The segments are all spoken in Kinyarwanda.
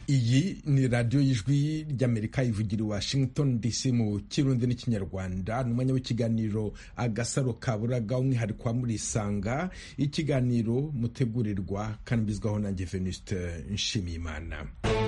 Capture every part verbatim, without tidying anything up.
iyi ni radiyo y'ijwi ry'Amerika ivugira i Washington D C mu kirundi n'ikinyarwanda. ni umwanya w'ikiganiro agasaro kaburaga, umwihariko wa murisanga, ikiganiro mutegurirwa kandi mbizwaho nanjye Venuste Nshimiyimana.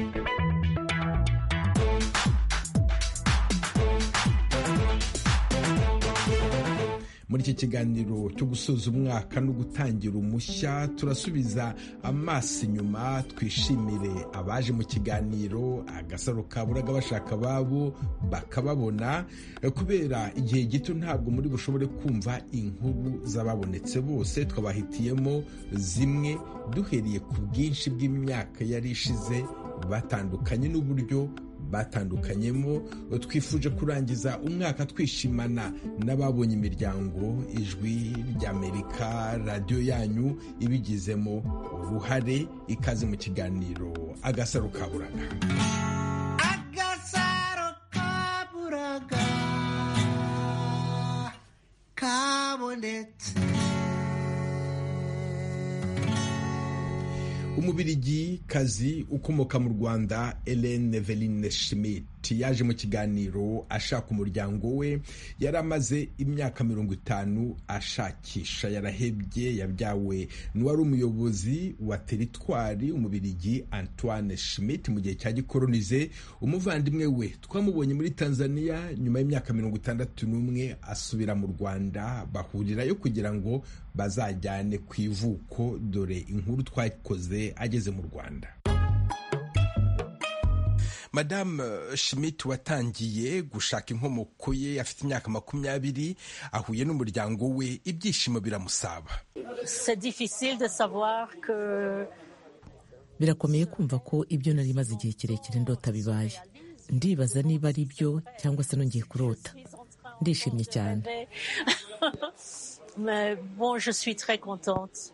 Muri iki kiganiro cyo gusoza umwaka no gutangira umushya, turasubiza amaso inyuma, twishimire abaje mu kiganiro agasaro kaburaga bashaka babo bakababona, kubera igihe gito ntabwo muri bushobore kumva inkuru z'ababonetse bose. Twabahitiyemo zimwe duhereye ku bwinshi bw'imyaka yari ishize, batandukanye n'uburyo batandukanyemo. Twifuje kurangiza umwaka twishimana n'ababonye imiryango ijwi ry'Amerika, radiyo yanyu ibigizemo uruhare. Ikaze mu kiganiro agasaro kaburaga. Agasaro kaburaga kabonetse. Umubirigi kazi ukomoka mu Rwanda, Hélène Eveline Schmidt, yaje mu kiganiro ashaka umuryango we. Yari amaze imyaka mirongo itanu ashakisha, yarahebye. Yabyawe n'uwari umuyobozi wa teritwari umubirigi Antoine Schmidt mu gihe cya gikolonize. Umuvandimwe we twamubonye muri Tanzania nyuma y'imyaka mirongo itandatu n'umwe asubira mu Rwanda, bahurirayo kugira ngo bazajyane ku ivuko. Dore inkuru twakoze ageze mu Rwanda. Madame Schmidt watangiye gushaka inkomoko ye afite imyaka makumyabiri, ahuye n'umuryango we, ibyishimo biramusaba. Birakomeye kumva ko ibyo nari maze igihe kirekire ndota bibaye. Ndibaza niba ari byo cyangwa se nongeye kurota. Ndishimye cyane. Mais bon, je suis très contente.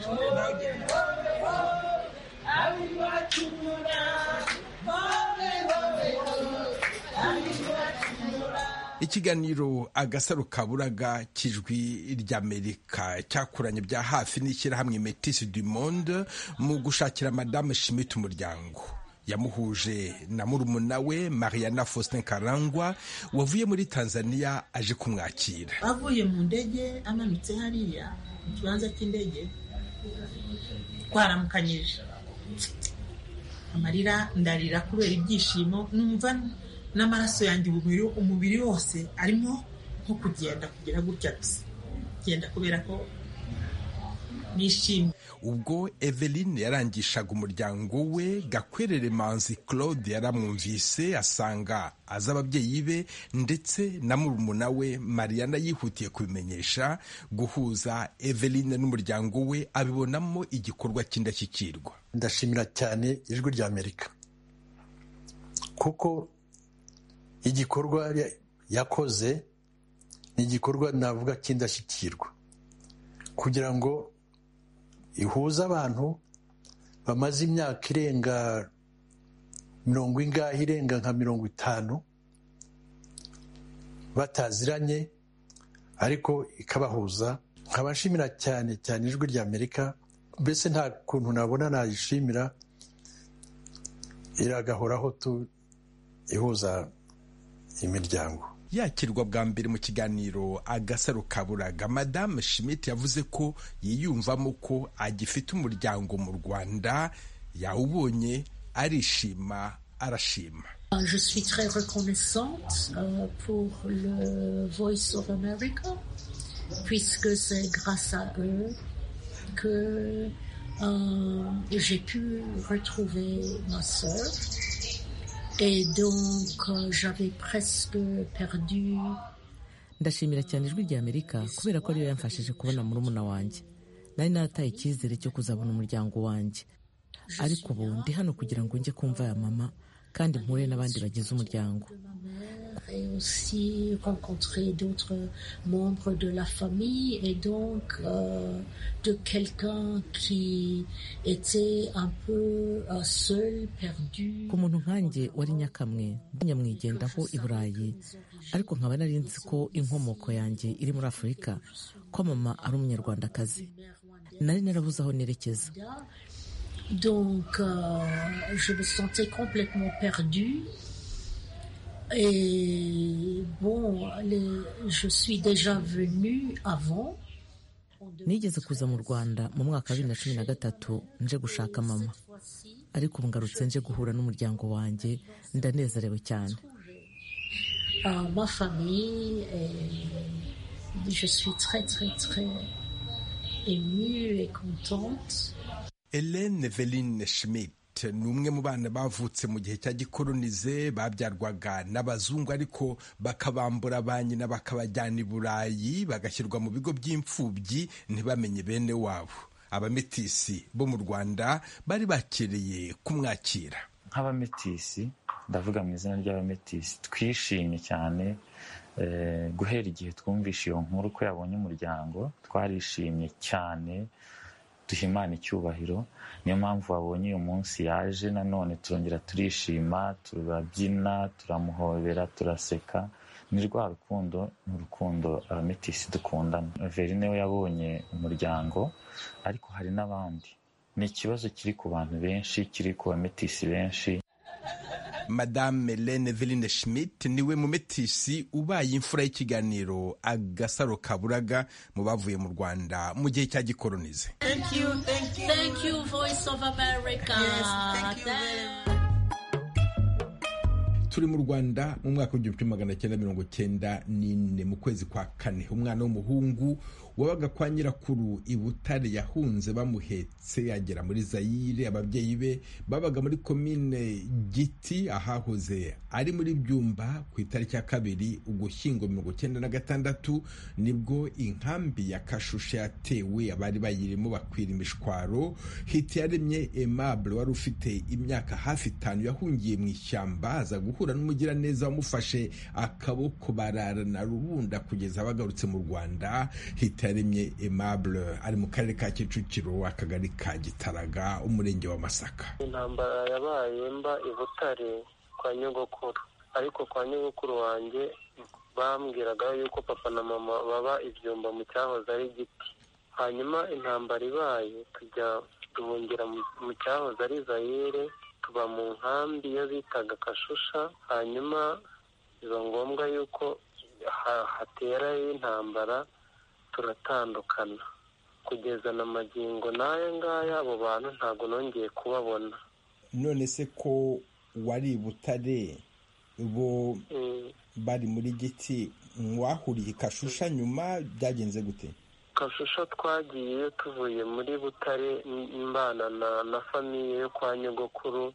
Ikiganiro agasaro kaburaga cy'ijwi ry'Amerika cyakuranye bya hafi n'ishyirahamwe Métis du Monde mu gushakira Madame Schmidt umuryango. Yamuhuje na murumuna we Mariana Faustin Karangwa wavuye muri Tanzania aje kumwakira. Avuye mu ndege amanutse hariya mu kibanza cy'indege, twaramukanyije. Amarira ndarira kubera ibyishimo, numva n'amaraso yanjye umubiri umubiri wose arimo nko kugenda kugira gutya gusa. Genda kubera ko nishimye. Ubwo Eveline yarangishaga umuryango we, Gakwerere Manzi Claude yaramwumvise asanga aza ababyeyi be ndetse na murumuna we Mariana yihutiye kubimenyesha. Guhuza Eveline n'umuryango we abibonamo igikorwa cy'indashyikirwa. Ndashimira cyane ijwi ry'Amerika kuko igikorwa yakoze ni igikorwa navuga cy'indashyikirwa, kugira ngo ihuza abantu bamaze imyaka irenga mirongo ingahe, irenga nka mirongo itanu bataziranye, ariko ikabahuza. Nkabashimira cyane cyane ijwi ry'Amerika, mbese nta kuntu nabona nayishimira. Iragahoraho tu ihuza imiryango. Yakirwa bwa mbere mu kiganiro agasaro kaburaga, Madame Schmidt yavuze ko yiyumvamo ko agifite umuryango mu Rwanda. Yawubonye arishima, arashima. Je suis très reconnaissante euh, pour le Voice of America, puisque c'est grâce à eux que euh, j'ai pu retrouver ma sœur. Et donc euh, j'avais presque perdu. Ndashimira cyane ijwi ry'Amerika kubera ko ariyo yamfashije kubona murumuna wanjye. Nari narataye icyizere cyo kuzabona umuryango wanjye, ariko ubu ndi hano kugira ngo njye kumva ya mama kandi mpure n'abandi bagize umuryango. Et aussi rencontrer d'autres membres de la famille et donc euh, de quelqu'un qui était un peu uh, seul, perdu. Ku muntu nkanjye wari nyakamwe nyamwigendaho i Burayi, ariko nkaba nari nzi ko inkomoko yanjye iri muri Afurika, ko mama ari umunyarwandakazi. Nari narabuze aho nerekeza. Donc, euh, je me sentais complètement perdue. Et bon, les, je suis déjà venue avant. nigeze kuza mu Rwanda mu mwaka wa bibiri na cumi na gatatu nje gushaka mama, ariko ubu ngarutse nje guhura n'umuryango wanjye, ndanezerewe cyane. Uh, ma famille, et je suis très très très émue et contente. Hélène Eveline Schmidt ni umwe mu bana bavutse mu gihe cya gikolonize, babyarwaga n'abazungu ariko bakabambura ba nyina bakabajyana i Burayi bagashyirwa mu bigo by'imfubyi ntibamenye bene wabo. Abametisi bo mu Rwanda bari bakiriye kumwakira. Nk'abametisi, ndavuga mu izina ry'abametisi, twishimye cyane eh, guhera igihe twumvishe iyo nkuru ko yabonye umuryango, twarishimye cyane, duha Imana icyubahiro. Niyo mpamvu wabonye uyu munsi yaje nanone turongera turishima, turabyina, turamuhobera, turaseka. Ni rwa rukundo, ni urukundo abametisi dukundana. Verine we yabonye umuryango, ariko hari n'abandi. Ni ikibazo kiri ku bantu benshi, kiri ku bametisi benshi. Madame Hélène Eveline Schmidt niwe mumetisi ubaye imfura y'ikiganiro Agasaro Kaburaga mu bavuye mu Rwanda mu gihe cya gikolonize. Thank you, thank you. Thank you, Voice of America. Yes, thank you very much. Turi mu Rwanda mu mwaka w'igihumbi kimwe magana cyenda mirongo cyenda n'ine mu kwezi kwa kane, umwana w'umuhungu wabaga kwa nyirakuru i Butare yahunze bamuhetse agera muri Zaire. Ababyeyi be babaga muri komine Giti ahahoze ari muri Byumba. Ku itariki ya kabiri Ugushyingo mirongo cyenda na gatandatu nibwo inkambi ya Kashusha yatewe, abari bayirimo bakwira imishwaro. Hitiyaremye Aimable wari ufite imyaka hafi itanu yahungiye mu ishyamba, aza guhura n'umugiraneza wamufashe akaboko, bararana rubunda kugeza bagarutse mu Rwanda. Hitiyaremye Aimable ari mu karere ka Kicukiro, akagari ka Gitaraga, umurenge wa Masaka. Intambara yabaye mba i Butare kwa nyogokuru, ariko kwa nyogokuru wanjye bambwiraga yuko papa na mama baba ibyumba mu cyahoze ari Giti. Hanyuma intambara ibaye tujya duhungira mu cyahoze ari Zaire, tuba mu nkambi yo bitaga Kashusha. Hanyuma biba ngombwa yuko hatera intambara, turatandukana kugeza na magingo n'aya ngaya. Abo bantu ntabwo nongeye kubabona. None se ko wari i Butare bo mm. bari muri Giti, mwahuriye Kashusha nyuma byagenze gute? Kashusha twagiye tuvuye muri Butare mbana na, na famiye yo kwa nyogokuru.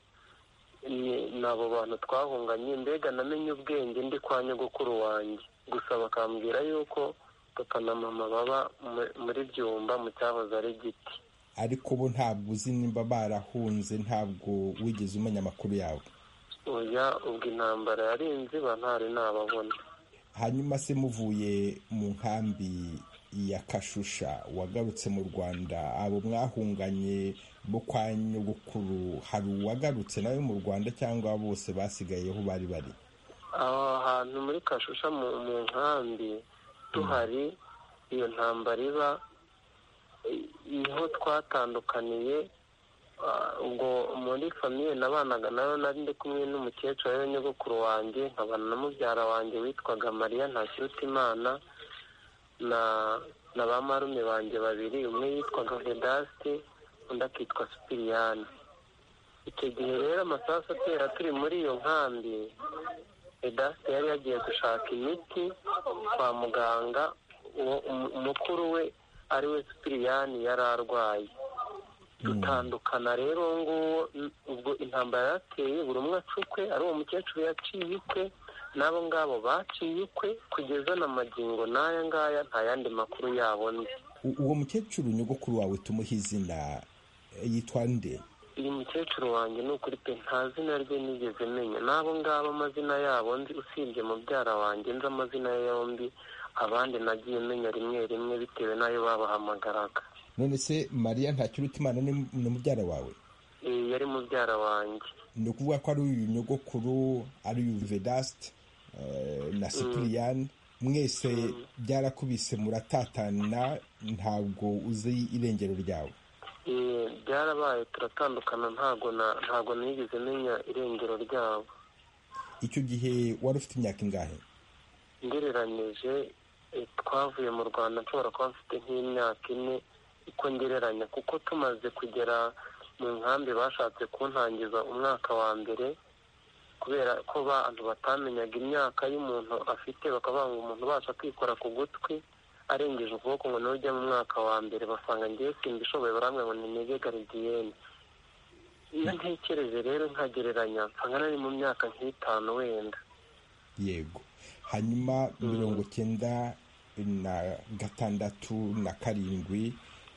Nabo bantu twahunganye, mbega namenye ubwenge ndi kwa nyogokuru wanjye, gusa bakambwira yuko papa na mama baba muri Byumba mu cyahoze ari Giti. Ariko bo ntabwo uzi nimba barahunze, ntabwo wigeze umenya amakuru yawe? Oya, ubwo intambara yarinze ba ntari nababona. Hanyuma se muvuye mu nkambi ya Kashusha wagarutse mu Rwanda, abo mwahunganye bo kwa nyogokuru hari uwagarutse nawe mu Rwanda cyangwa bose basigayeho bari bari? Aho hantu muri Kashusha mu nkambi tuhari, iyo ntambara iba niho twatandukaniye. Ubwo muri famiye nabanaga nayo nari ndi kumwe n'umukecuru wa nyogokuru wanjye, nkabana na mubyara wanjye witwaga Mariya Ntakirutimana na na ba marume banjye babiri, umwe yitwaga Vedaste undi akitwa Sipiriyani. Icyo gihe rero amasasu atera turi muri iyo nkambi, Vedaste yari yagiye gushaka imiti kwa muganga, umukuru we ari we Sipiriyani yari arwaye. Dutandukana rero nguwo, ubwo intambara yateye buri umwe acukwe, ari uwo mukecuru yaciye ukwe n'abo ngabo baciye ukwe, kugeza na magingo n'aya ngaya nta yandi makuru yabo nzi. Uwo mukecuru nyogokuru wawe tumuha izina, yitwa nde? Uyu mukecuru wanjye ni ukuri pe nta zina rye nigeze menya, n'abo ngabo amazina yabo nzi, usibye mubyara wanjye nzi amazina ye yombi, abandi nagiye menya rimwe rimwe bitewe n'ayo babahamagaraga. None se Mariya Ntakirutimana ni mubyara wawe? Eh, yari mubyara wanjye. Ni ukuvuga ko ari uyu nyogokuru, ari uyu Vedaste na Sipiriyani, mwese byarakubise muratatana, ntabwo uzi irengero ryawe? byarabaye turatandukana, ntago ntago nigeze menya irengero ryabo. Icyo gihe wari ufite imyaka ingahe? Ngereranyije twavuye mu Rwanda nshobora kuba mfite nk'imyaka ine uko ngereranya, kuko tumaze kugera mu nkambi bashatse kuntangiza umwaka wa mbere kubera ko abantu batamenyaga imyaka y'umuntu afite, bakavuga ngo umuntu ubasha kwikora ku gutwi arengeje ukuboko ngo niwe ujya mu mwaka wa mbere, basanga ngewe simbishoboye, barambwira ngo nimege garidiyene. iyo ntekereje rero nkagereranya nsanga nari mu myaka nk'itanu wenda. Yego. Hanyuma mirongo cyenda na gatandatu na karindwi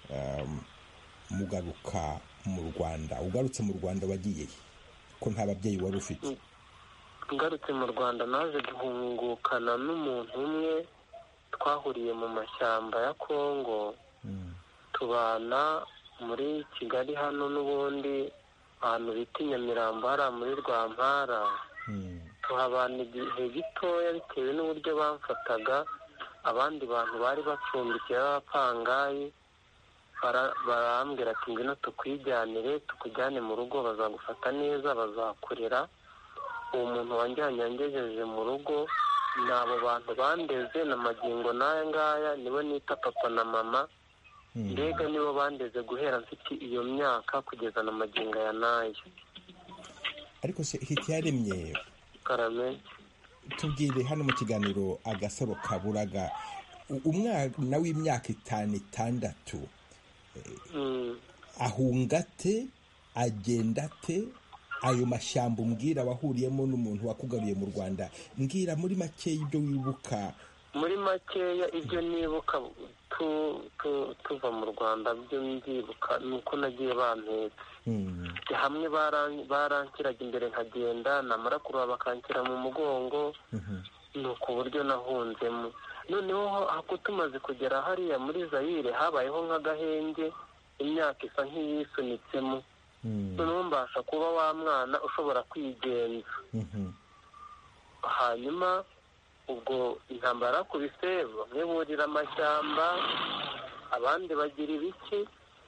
mugaruka mu Rwanda. Ugarutse mu Rwanda wagiye ko nta babyeyi wari ufite? Ngarutse mu Rwanda naje guhungukana n'umuntu umwe twahuriye mu mashyamba ya Kongo, tubana muri Kigali hano n'ubundi ahantu bita Nyamirambo hariya muri Rwampara. Tuhabana igihe gitoya bitewe n'uburyo bamfataga. Abandi bantu bari bacumbikiye b'abapangayi barambwira ati ngwino tukwijyanire tukujyane mu rugo, bazagufata neza, bazakurera. Uwo muntu wanjyanye yangejeje mu rugo ni abo bantu bandeze na magingo n'aya ngaya nibo nita papa na mama. Mbega nibo bandeze guhera mfite iyo myaka kugeza na magingo ya n'aya. Ariko se Hitiyaremye Karame, tubwire hano mu kiganiro Agasaro Kaburaga, umwana w'imyaka itanu itandatu ahungate agenda te ayo mashyamba umbwira wahuriyemo n'umuntu wakugaruye mu Rwanda? Mbwira muri makeya ibyo wibuka. Muri makeya ibyo nibuka tuva mu Rwanda byo ndibuka nuko nagiye bampetse hamwe, barankiraga imbere nkagenda, namara kuruha bakankira mu mugongo, nuko uburyo nahunzemo. Noneho ako tumaze kugera hariya muri Zaire habayeho nk'agahenge, imyaka isa nk'iyisunitsemo. Noneho mbasha kuba wa mwana ushobora kwigenza. Hanyuma ubwo intambara yakubise, bamwe burira amashyamba, abandi bagira ibiki,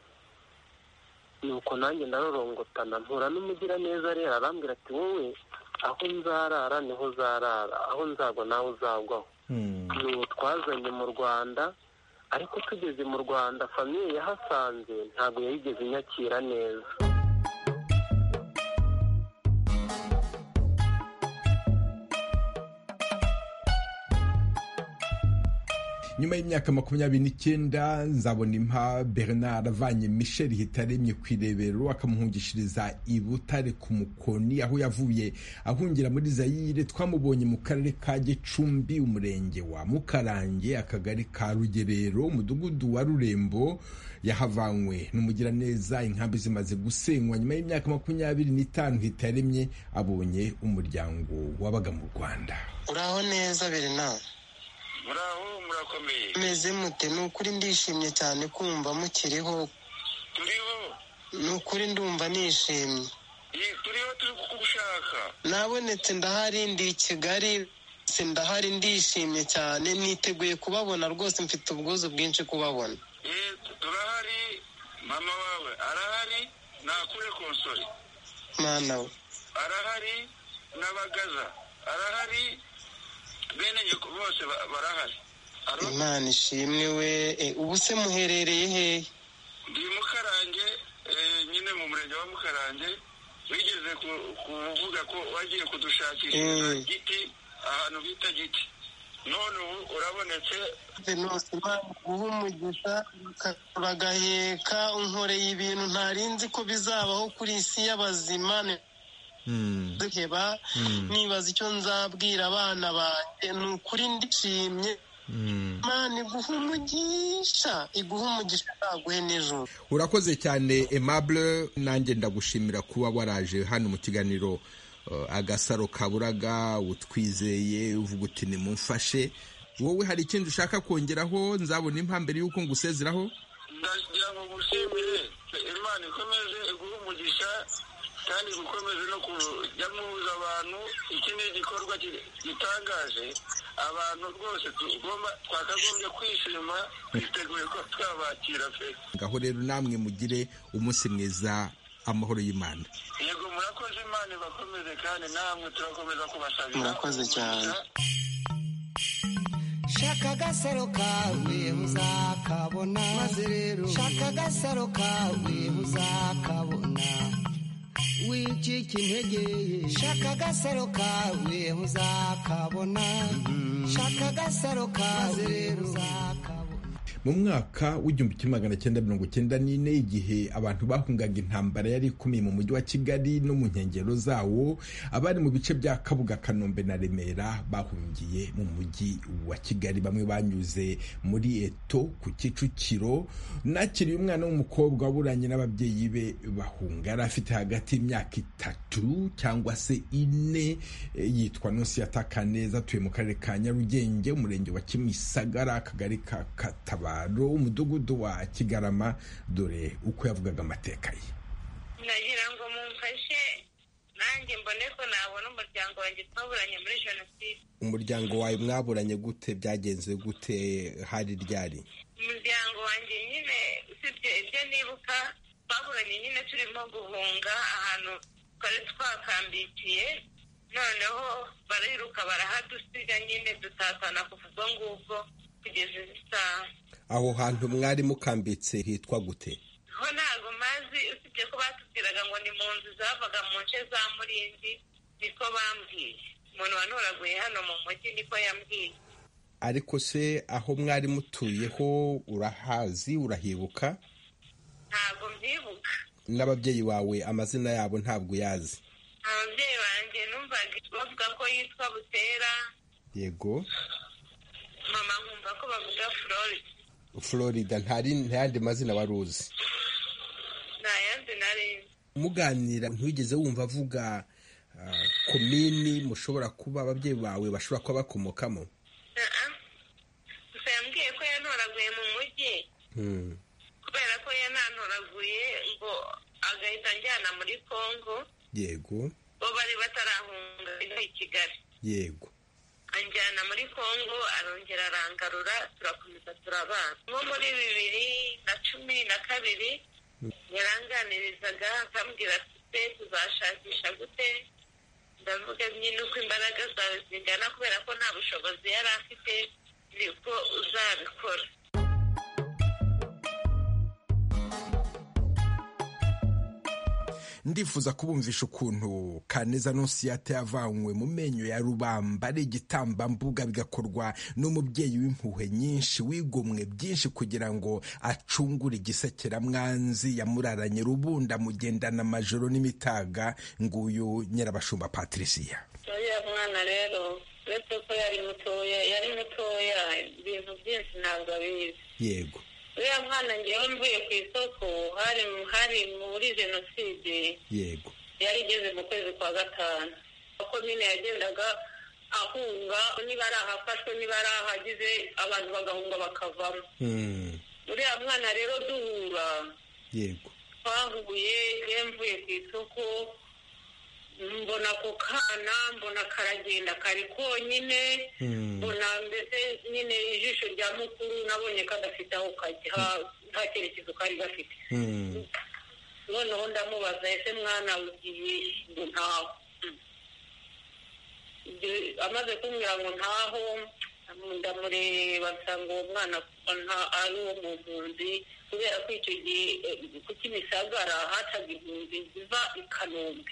nuko nanjye ndarorongotana mpura n'umugiraneza rero arambwira ati wowe aho nzarara niho uzarara, aho nzagwa nawe uzagwaho. N'ubu twazanye mu Rwanda, ariko tugeze mu Rwanda famiye yahasanze ntabwo yayigeze inyakira neza. Nyuma y'imyaka makumyabiri n'icyenda Nzabonimpa Bernard avanye Michel Hitaremye ku Irebero akamuhungishiriza i Butare ku Mukoni, aho yavuye ahungira muri Zaire. Twamubonye mu karere ka Gicumbi, umurenge wa Mukarange, akagari ka Rugerero, umudugudu wa Rurembo. Yahavanywe n'umugiraneza, inkambi zimaze gusenywa. Nyuma y'imyaka makumyabiri n'itanu Hitaremye abonye umuryango wabaga mu Rwanda. Uraho neza Bernard? Muraho, murakomeye. Meze mute? Ni ukuri ndishimye cyane kumva mukiriho. Turiho? Ni ukuri ndumva nishimye. Turiho, turi kugushaka. Nabonetse ndahari, ndi i Kigali, ndahari ndishimye cyane, niteguye kubabona rwose, mfite ubwuzu bwinshi kubabona. Eh, turahari, mama wawe arahari, nakure konsole. Mana we. Arahari, n'abagaza. Arahari, bene nyoko bose barahari. Imana ishimwe we. Ubu se muherereye hehe? Ndi Mukarange, nyine mu murenge wa Mukarange. Wigeze kuvuga ko wagiye kudushakisha Giti, ahantu bita Giti. None ubu urabonetse. Nose Imana guha umugisha, bagaheka unkoreye ibintu ntarinzi ko bizabaho kuri isi y'abazima. Duheba nibaza icyo nzabwira abana banjye. Ni ukuri ndishimye. Imana iguha umugisha, iguha umugisha aguhe n'ijoro. Urakoze cyane Aimable, nanjye ndagushimira kuba waraje hano mu kiganiro Agasaro Kaburaga, utwizeye uvuga uti nimumfashe. Wowe hari ikindi ushaka kongeraho Nzabonimpa mbere y'uko ngusezeraho? Ndagira ngo gushimire, Imana ikomeze iguha umugisha kandi gukomeze no kujya muhuza abantu. Iki ni igikorwa gitangaje abantu rwose tugomba twakagombye kwishima twiteguye ko twabakira pe. ngaho rero namwe mugire umunsi mwiza, amahoro y'Imana. Yego murakoze, Imana ibakomeze kandi namwe turakomeza kubasabira. Murakoze cyane. shaka agasaro kawe uzakabona, maze rero shaka agasaro kawe uzakabona, wicika intege shaka agasaro kawe uzakabona, shaka agasaro kawe uzakabona. mu mwaka w'igihumbi kimwe magana cyenda mirongo cyenda n'ine, igihe abantu bahungaga intambara yari ikomeye mu mujyi wa Kigali no mu nkengero zawo, abari mu bice bya Kabuga, Kanombe na Remera bahungiye mu mujyi wa Kigali. Bamwe banyuze muri Eto ku Kicukiro. Nakiriye umwana w'umukobwa waburanye n'ababyeyi be bahunga, yari afite hagati y'imyaka itatu cyangwa se ine, yitwa Nonsiyata Kaneza, atuye mu karere ka Nyarugenge, umurenge wa Kimisagara, akagari ka Katabaro, umudugudu wa Kigarama. Dore uko yavugaga amateka ye. nagira ngo mumfashe nanjye mbone ko nabona umuryango wanjye twaburanye muri jenoside. Umuryango wawe mwaburanye gute? Byagenze gute? hari ryari? umuryango wanjye nyine usibye ibyo nibuka, twaburanye nyine turimo guhunga ahantu twari twakambikiye, noneho bariruka barahadusiga, nyine dutatana kuva ubwo ngubwo kugeza isaha. Aho hantu mwari mukambitse hitwa gute? ho ntabwo mazi, usibye ko batubwiraga ngo ni mu nzu zavaga mu nce za Murindi, niko bambwiye. umuntu wanoraguye hano mu mujyi niko yambwiye. Ariko se aho mwari mutuyeho urahazi, urahibuka? Ntabwo mbyibuka. N'ababyeyi bawe amazina yabo ntabwo yazi? Ababyeyi banjye numvaga bavuga ko yitwa Butera. Yego. Mama nkumva ko bavuga Florida. Florida. ntari ntayandi mazina wari uzi? Nta yandi nari. Muganira ntugeze wumva avuga uh, komini mushobora kuba ababyeyi bawe bashobora kuba bakomokamo? gusa yambwiye ko yanoraguye mu mujyi, kubera ko yananoraguye ngo agahita njyana muri Kongo. Yego. bo bari batarahunga i Kigali. Yego. anjyana muri Kongo, arongera arangarura, turakomeza turabana. nko muri bibiri na cumi na kabiri yaranganirizaga akambwira ati tuzashakisha gute. ndavuga nyine uko imbaraga zawe zingana, kubera ko nta bushobozi yari afite, nibwo uzabikora. Ndifuza kubumvisha ukuntu Kaneza Nonsiyata yavanywe mu menyo ya rubamba ari igitambambuga, bigakorwa n'umubyeyi w'impuhwe nyinshi, wigomwe byinshi kugira ngo acungure igisekeramwanzi yamuraranye rubunda, mugendana amajoro n'imitaga. Nguyu Nyirabashumba Patricia. uriya mwana rero uretse ko yari mutoya, yari mutoya ibintu byinshi ntabwo abizi. Yego. uriya mwana ngewe mvuye ku isoko, hari hari muri jenoside. Yego. yari igeze mu kwezi kwa gatanu. uko nyine yagendaga ahunga, niba ari ahafashwe niba ari ahagize, abantu bagahunga bakavamo. uriya mwana rero duhura. Yego. twahuye ngewe mvuye ku isoko, mbona ako kana, mbona karagenda kari konyine, mbona mbese nyine ijisho rya mukuru nabonye kadafite aho kajya, nta cyerekezo kari gafite. noneho ndamubaza, ese mwana ugiye? ngo ntaho. amaze kumbwira ngo ntaho, ndamureba nsanga uwo mwana ari uwo mu mpunzi, kubera ko icyo gihe ku Kimisagara hacaga impunzi ziva i Kanombe.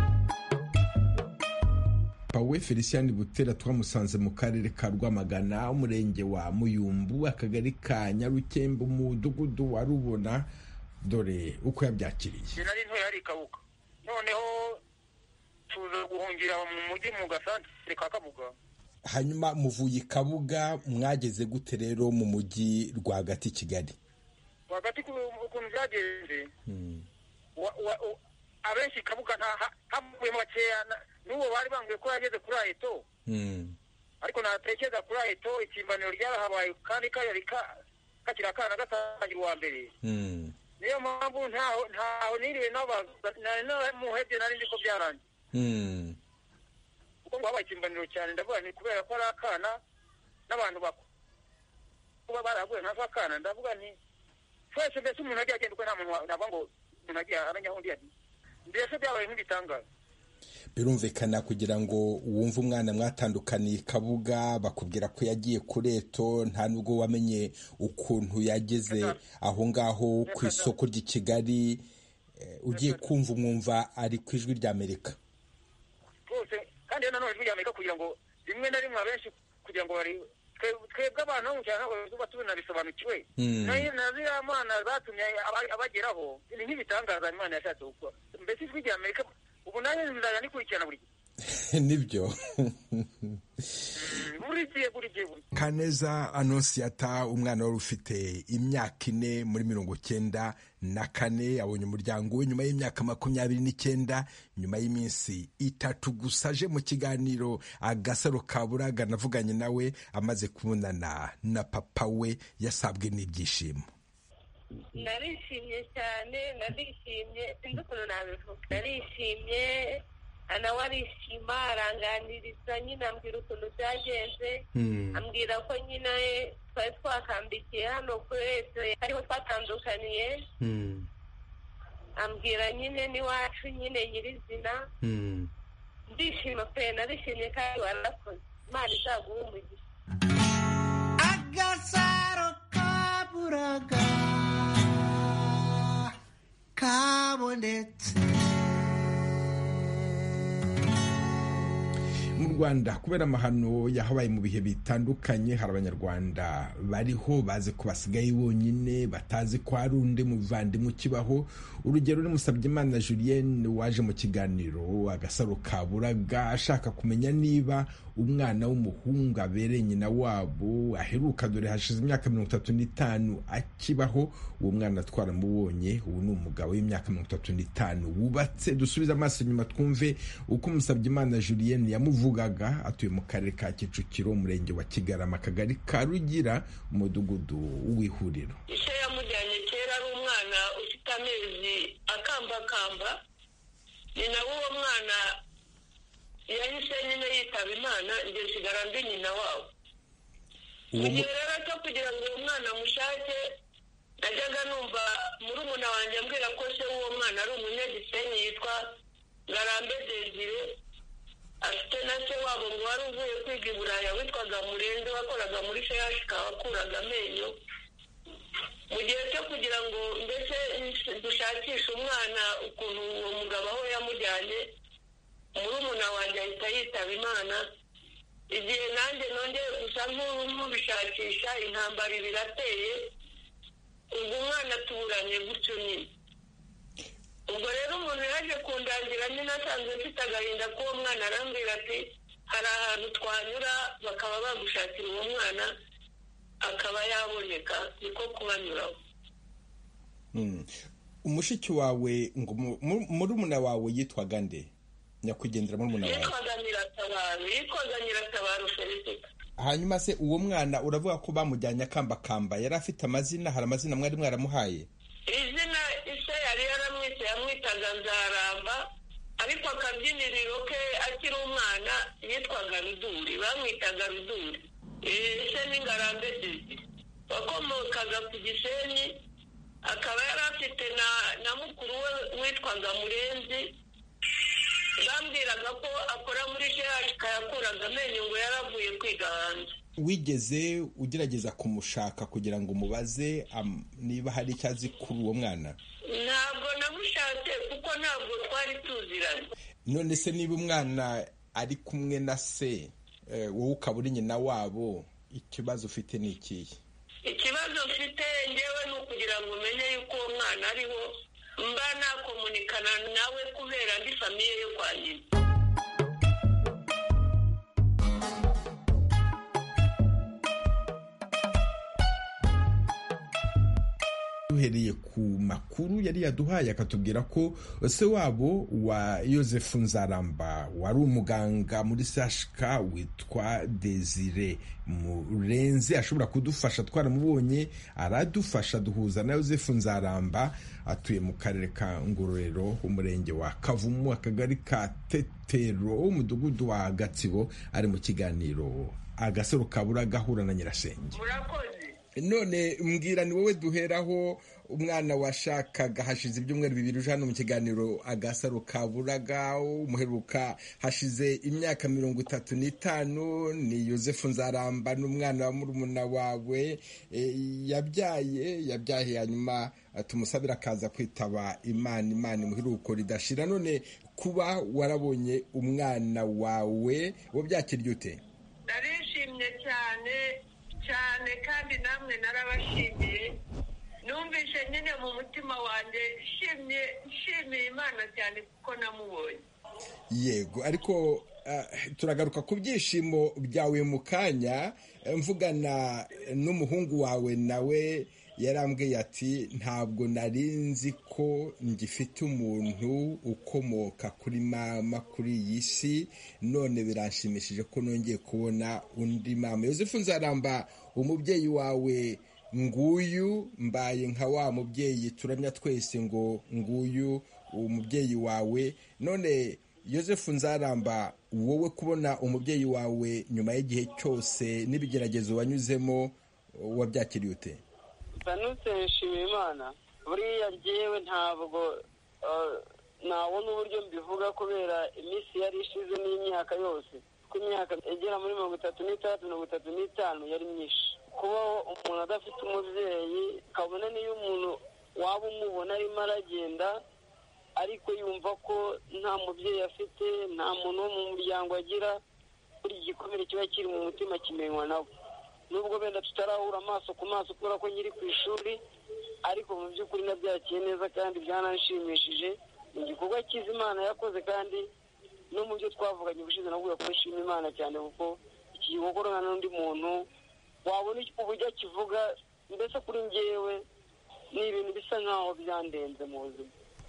Pawe Felicien Butera twamusanze mu karere ka Rwamagana, umurenge wa Muyumbu, akagari ka Nyarukembe, umudugudu wa Rubona. Dore uko yabyakiriye. nari ntoya hari Kabuga, noneho tuza guhungira mu mujyi mu gasantere ka Kabuga. Hanyuma muvuye Kabuga, mwageze gute rero mu mujyi rwagati Kigali? Rwagati ukuntu byagenze, abenshi Kabuga havuyemo bakeya, n'uwo bari bambwiye ko yageze kuri Eto. ariko natekereza kuri Eto ikimbaniro ryarahabaye, kandi kayari kakiri akana gatangira uwa mbere. niyo mpamvu ntaho ntaho niriwe muhebye nari nzi ko byarangiye. kuko ngo habaye ikimbaniro cyane, ndavuga ni kubera ko ari akana n'abantu bakuru kuba baraguye nka akana ndavuga nti twese mbese umuntu agiye agenda uko nta muntu navuga ngo umuntu agiye amenya aho undi yagiye mbese byabaye nk'ibitangaza. birumvikana kugira ngo wumve umwana mwatandukaniye Kabuga bakubwira ko yagiye kuri Eto nta nubwo wamenye ukuntu yageze aho ngaho ku isoko ry'i Kigali ugiye kumva umwumva ari ku ijwi rya Amerika rwose kandi nanone ijwi rya Amerika kugira ngo rimwe na rimwe abenshi kugira ngo bari twebwe abantu bo mu cyaro ntabwo tuba tunabisobanukiwe na ziriya mana zatumye abageraho ni nk'ibitangaza Imana yashatse gukora mbese ijwi rya Amerika ubu nanjye nzajya nikurikirana buri gihe nibyo buri gihe buri gihe Kaneza Anonsiyata umwana wari ufite imyaka ine muri mirongo cyenda na kane abonye umuryango we nyuma y'imyaka makumyabiri n'icyenda nyuma y'iminsi itatu gusa aje mu kiganiro Agasaro Kaburaga navuganye nawe amaze kubonana na papa we yasabwe n'ibyishimo. narishimye cyane narishimye sinzi ukuntu nabivuga narishimye nawe arishima aranganiriza nyine ambwira ukuntu byagenze ambwira ko nyine twari twakambikiye hano kuri Eto ariho twatandukaniye ambwira nyine n'iwacu nyine nyirizina ndishima pe narishimye kandi warakoze Imana izaguha umugisha. Agasaro Kaburaga kabonetse. Mu Rwanda kubera amahano yahabaye mu bihe bitandukanye hari abanyarwanda bariho bazi ko basigaye bonyine batazi ko hari undi muvandimwe ukibaho. Urugero ni Musabyimana Julienne waje mu kiganiro Agasaro Kaburaga ashaka kumenya niba umwana w'umuhungu abereye nyina wabo aheruka dore hashize imyaka mirongo itatu n'itanu akibaho. Uwo mwana twaramubonye ubu ni umugabo w'imyaka mirongo itatu n'itanu wubatse. Dusubize amaso inyuma twumve uko Musabyimana Julienne yamuvugaga. Atuye mu karere ka Kicukiro umurenge wa Kigarama akagari ka Rugira umudugudu w'Ihuriro. ise yamujyanye kera ari umwana ufite amezi akambakamba ni nawe uwo mwana yahise nyine yitaba Imana njye nsigara ndi nyina wabo. mu gihe rero cyo kugira ngo uwo mwana mushake najyaga numva murumuna wanjye ambwira ko se w'uwo mwana ari umunyagisenyi yitwa Ngarambe Desire afite na se wabo ngo wari uvuye kwiga i Buraya witwaga Murenzi wakoraga muri C H K wakuraga amenyo. mu gihe cyo kugira ngo mbese dushakishe umwana ukuntu uwo mugabo aho yamujyanye murumuna wanjye ahita yitaba Imana. igihe nanjye nongeye gusa nk'ubishakisha intambara birateye ubwo umwana tuburanye gutyo nyine. ubwo rero umuntu yaje kundangira nyine asanzwe mfite agahinda k'uwo mwana arambwira ati hari ahantu twanyura bakaba bagushakira uwo mwana akaba yaboneka niko kubanyuraho. umushiki wawe ngo murumuna wawe yitwaga nde? Nyakwigendera murumuna wawe yitwaga Nyiratabaro yitwaga Nyiratabaro Felicita. hanyuma se uwo mwana uravuga ko bamujyanye akambakamba yari afite amazina? Hari amazina mwari mwaramuhaye? izina ise yari yaramwise yamwitaga Nzaramba ariko akabyiniriro ke akiri umwana yitwaga Ruduri bamwitaga Ruduri. ise ni Ngarambe Desire wakomokaga ku Gisenyi akaba yari afite na na mukuru we witwaga Murenzi bambwiraga ko akora muri C H K yakuraga amenyo ngo yaravuye kwiga hanze. Wigeze ugerageza kumushaka kugira ngo umubaze um, niba hari icyo azi kuri uwo mwana? Ntabwo namushatse kuko ntabwo twari tuziranye. None se niba umwana ari kumwe na se wowe ukaba uri nyina wabo ikibazo ufite ni ikihe? Ikibazo mfite ngewe ni ukugira ngo umenye yuko uwo mwana ariho mba nakomunikana nawe kubera ndi famiye yo kwa nyina. duhereye ku makuru yari yaduhaye akatubwira ko se wabo wa Yozefu Nzaramba wari umuganga muri C H K witwa Desire Murenzi ashobora kudufasha. Twaramubonye aradufasha duhuza na Yozefu Nzaramba atuye mu karere ka Ngororero umurenge wa Kavumu akagari ka Tetero umudugudu wa Gatsibo ari mu kiganiro agasaro kabura gahura na nyirasenge. murakoze. None mbwira, ni wowe duheraho. Umwana washakaga hashize ibyumweru bibiri uje hano mu kiganiro agasaro kaburaga, umuheruka hashize imyaka mirongo itatu n'itanu. Ni Yosefu Nzaramba, n'umwana wa murumuna wawe yabyaye yabyaye hanyuma tumusabira akaza kwitaba Imana. Imana imuheruko ridashira. None kuba warabonye umwana wawe wabyakiriye ute? narishimye cyane cyane kandi namwe narabashimiye. Numvise nyine mu mutima wanjye nshimye nshimiye Imana cyane kuko namubonye. Yego, ariko uh, turagaruka ku byishimo byawe mu kanya. Mvugana n'umuhungu wawe, nawe yarambwiye ati ntabwo nari nzi ko ngifite umuntu ukomoka kuri mama kuri iyi si, none biranshimishije ko nongeye kubona undi mama. Yosefu Nzaramba, umubyeyi wawe nguyu, mbaye nka wa mubyeyi turamya twese ngo nguyu umubyeyi wawe. None Yosefu Nzaramba, wowe kubona umubyeyi wawe nyuma y'igihe cyose n'ibigeragezo wanyuzemo wabyakiriye ute? Banutse nshimira Imana. Buriya jyewe ntabwo nabona uburyo mbivuga kubera iminsi yari ishize n'imyaka yose, kuko imyaka igera muri mirongo itatu n'itandatu mirongo itatu n'itanu yari myinshi. Kubaho umuntu adafite umubyeyi, kabone niyo umuntu waba umubona arimo aragenda ariko yumva ko nta mubyeyi afite, nta muntu wo mu muryango agira, buri gikomere kiba kiri mu mutima kimenywa nabo. Nubwo benda tutarahura amaso ku maso kubera ko nyiri ku ishuri, ariko mu by'ukuri nabyakiye neza kandi byananshimishije. Ni igikorwa cyiza Imana yakoze, kandi no mu byo twavuganye ubushize navuga ko nshima Imana cyane kuko iki gikorwa n'undi muntu wabona uburyo akivuga, mbese kuri njyewe ni ibintu bisa nkaho byandenze mu buzima.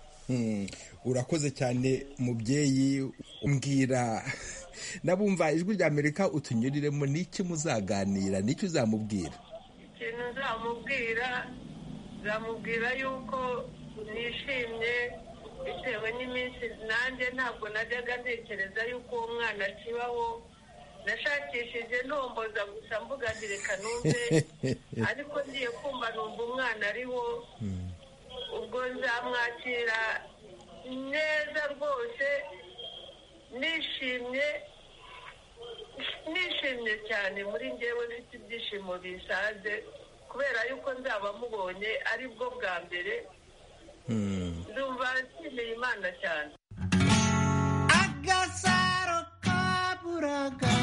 Urakoze cyane mubyeyi. Umbwira nabumva ijwi rya Amerika utunyuriremo, n'iki muzaganira, n'iki uzamubwira? Ikintu uzamubwira uzamubwira yuko nishimye bitewe n'iminsi nanjye ntabwo najyaga ntekereza yuko uwo mwana akibaho. Nashakishije ntomboza gusa mvuga nti reka numve, ariko ngiye kumva numva umwana ariho. Ubwo nzamwakira neza rwose, nishimye nishimye cyane muri njyewe, mfite ibyishimo bisaze kubera yuko nzaba mubonye ari bwo bwa mbere. Ndumva nshimiye Imana cyane. Agasaro kaburaga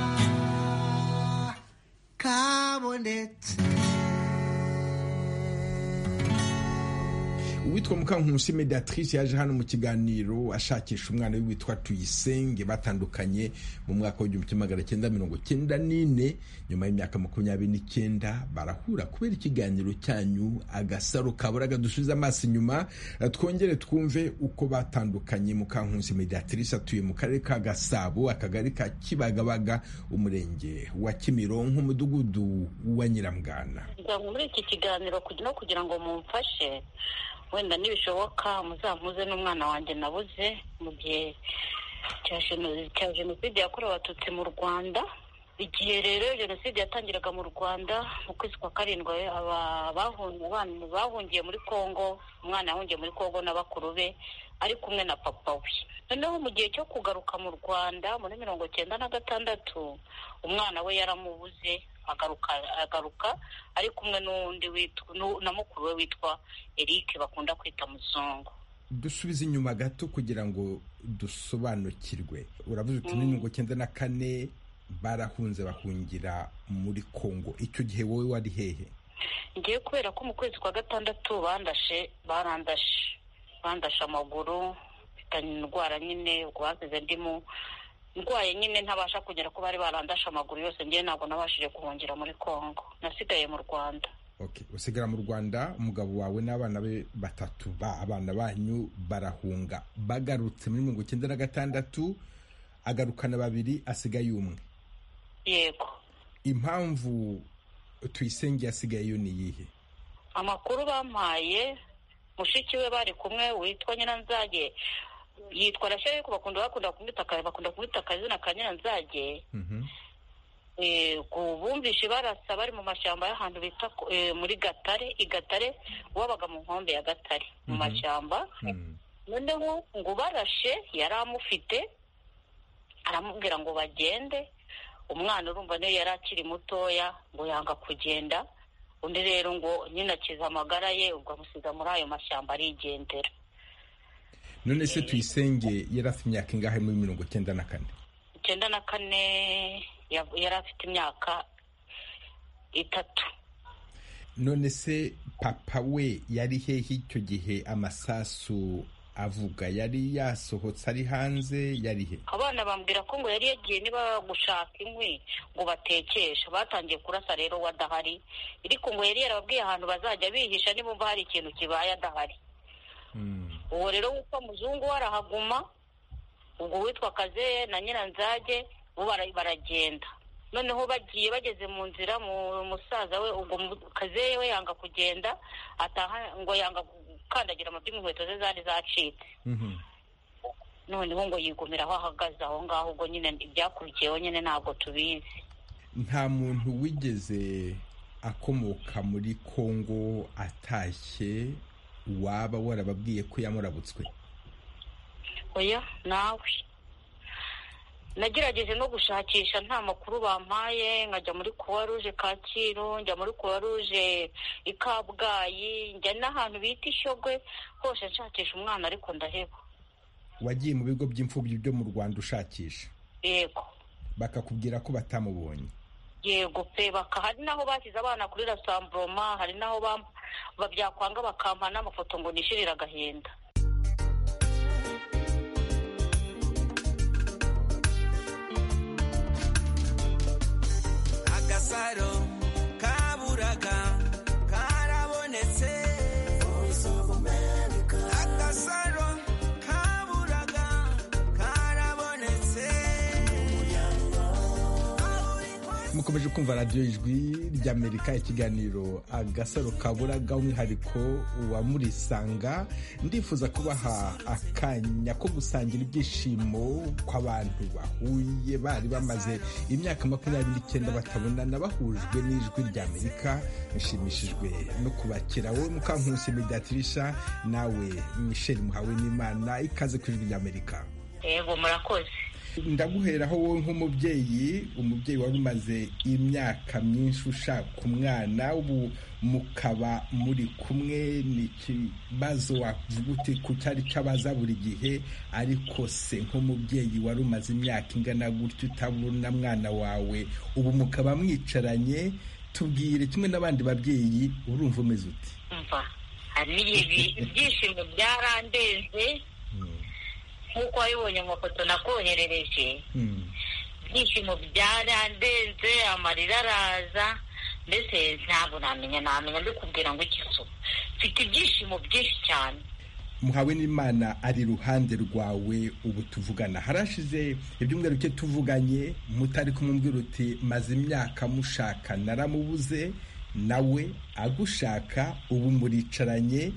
kabonetse. Uwitwa Mukankusi Mediatrice yaje hano mu kiganiro ashakisha umwana we witwa Tuyisenge. Batandukanye mu mwaka w'igihumbi kimwe magana cyenda mirongo cyenda n'ine. Nyuma y'imyaka makumyabiri n'icyenda barahura kubera ikiganiro cyanyu agasaro kaburaga. Dusubize amaso inyuma twongere twumve uko batandukanye. Mukankusi Mediatrice atuye mu karere ka Gasabo, akagari ka Kibagabaga, umurenge wa Kimironko, umudugudu wa Nyiramugana. Muri iki kiganiro kugira ngo mumfashe, wenda nibishoboka muzampuze n'umwana wanjye nabuze mu gihe cya jenoside yakorewe abatutsi mu Rwanda. Igihe rero jenoside yatangiraga mu Rwanda mu kwezi kwa karindwi, abantu bahungiye muri Kongo, umwana yahungiye muri Kongo na bakuru be ari kumwe na papa we. Noneho mu gihe cyo kugaruka mu Rwanda muri mirongo cyenda na gatandatu, umwana we yaramubuze, agaruka agaruka ari kumwe n'undi witwa na mukuru we witwa Eric bakunda kwita Muzungu. Dusubize inyuma gato kugira ngo dusobanukirwe. Uravuze uti mirongo cyenda na kane barahunze bahungira muri Kongo. Icyo gihe wowe wari hehe? Ngiye kubera ko mu kwezi kwa gatandatu bandashe barandashe bandashe amaguru, bitanye indwara nyine, ubwo bazize ndimu ndwaye nyine ntabasha kugera ko bari barandashe amaguru yose. Ngiye ntabwo nabashije guhungira muri Kongo, nasigaye mu Rwanda. Okay, usigara mu Rwanda, umugabo wawe n'abana be batatu, ba abana banyu barahunga. Bagarutse muri mirongo cyenda na gatandatu, agarukana babiri, asigaye umwe. Yego. Impamvu Tuyisenge yasigayeyo ni yihe? Amakuru bampaye, mushiki we bari kumwe witwa Nyiranzage, yitwa Rasheli, ko bakunda bakunda kumwita bakunda kumwita akazina ka Nyiranzage. Mhm. bumvishe barasa bari mu mashyamba y'ahantu bita muri Gatare i Gatare wabaga mu nkombe ya Gatare mu mashyamba. Noneho ngo barashe yari amufite aramubwira ngo bagende, umwana urumva niyo yari akiri mutoya ngo yanga kugenda, undi rero ngo nyine akiza amagara ye ubwo amusiga muri ayo mashyamba arigendera. None se Tuyisenge yari afite imyaka ingahe muri mirongo icyenda na kane? Icyenda na kane yari afite imyaka itatu. None se papa we yari hehe icyo gihe amasasu avuga? Yari yasohotse ari hanze, yari he? Abana bambwira ko ngo yari yagiye niba gushaka inkwi ngo batekesha, batangiye kurasa rero wadahari, ariko ngo yari yarababwiye ahantu bazajya bihisha nibumva hari ikintu kibaye adahari. Uwo rero witwa Muzungu warahaguma, ubwo witwa Kazeye na Nyiranzage bo baragenda. Noneho bagiye bageze mu nzira mu musaza we ubwo Kazeye we yanga kugenda, ataha ngo yanga kandagira mu by'inkweto ze zari zacitse. Noneho ngo yigumira aho ahagaze aho ngaho, ubwo nyine ibyakurikiyeho nyine ntabwo tubizi. Nta muntu wigeze akomoka muri Kongo atashye waba warababwiye ko yamurabutswe? Oya, nawe nagerageje no gushakisha nta makuru bampaye, nkajya muri Croix Rouge Kacyiru, njya muri Croix Rouge i Kabgayi, njya n'ahantu bita Ishyogwe, hose nshakisha umwana ariko ndaheba. Wagiye mu bigo by'imfubyi byo mu Rwanda ushakisha? Yego. Bakakubwira ko batamubonye? Yego pe, baka hari naho bashyize abana kuri Rassemblement, hari naho babyakwanga bakampa n'amafoto ngo nishirira agahinda. Agasaro kaburaga karabonetse, Agasaro kaburaga karabonetse. Mukomeje kumva radiyo Ijwi ry'Amerika, ikiganiro Agasaro kaburaga, umwihariko wa Murisanga. Ndifuza kubaha akanya ko gusangira ibyishimo kw'abantu bahuye bari bamaze imyaka makumyabiri n'icyenda batabonana, bahujwe n'Ijwi ry'Amerika. Nshimishijwe no kubakira wowe Mukankusi Mediatrice, nawe Michel Muhawenimana, ikaze ku Ijwi ry'Amerika. Yego, murakoze. Ndaguheraho wowe nk'umubyeyi, umubyeyi wari umaze imyaka myinshi ushaka umwana, ubu mukaba muri kumwe. Ni ikibazo wavuga uti ku cyari cyabaza buri gihe, ariko se nk'umubyeyi wari umaze imyaka ingana gutyo utabona mwana wawe, ubu mukaba mwicaranye, tubwire kimwe n'abandi babyeyi urumva umeze uti? Umva, hari n'igihe ibyishimo byarandenze nk'uko wabibonye mu mafoto nakoherereje. Ibyishimo byarandenze, amarira araza, mbese ntabwo namenya namenya mbikubwira ngo ikiso. Mfite ibyishimo byinshi cyane. Muhawenimana ari iruhande rwawe ubu tuvugana. Harashize ibyumweru bike tuvuganye, mutari kumubwira uti maze imyaka mushaka naramubuze, nawe agushaka, ubu muricaranye.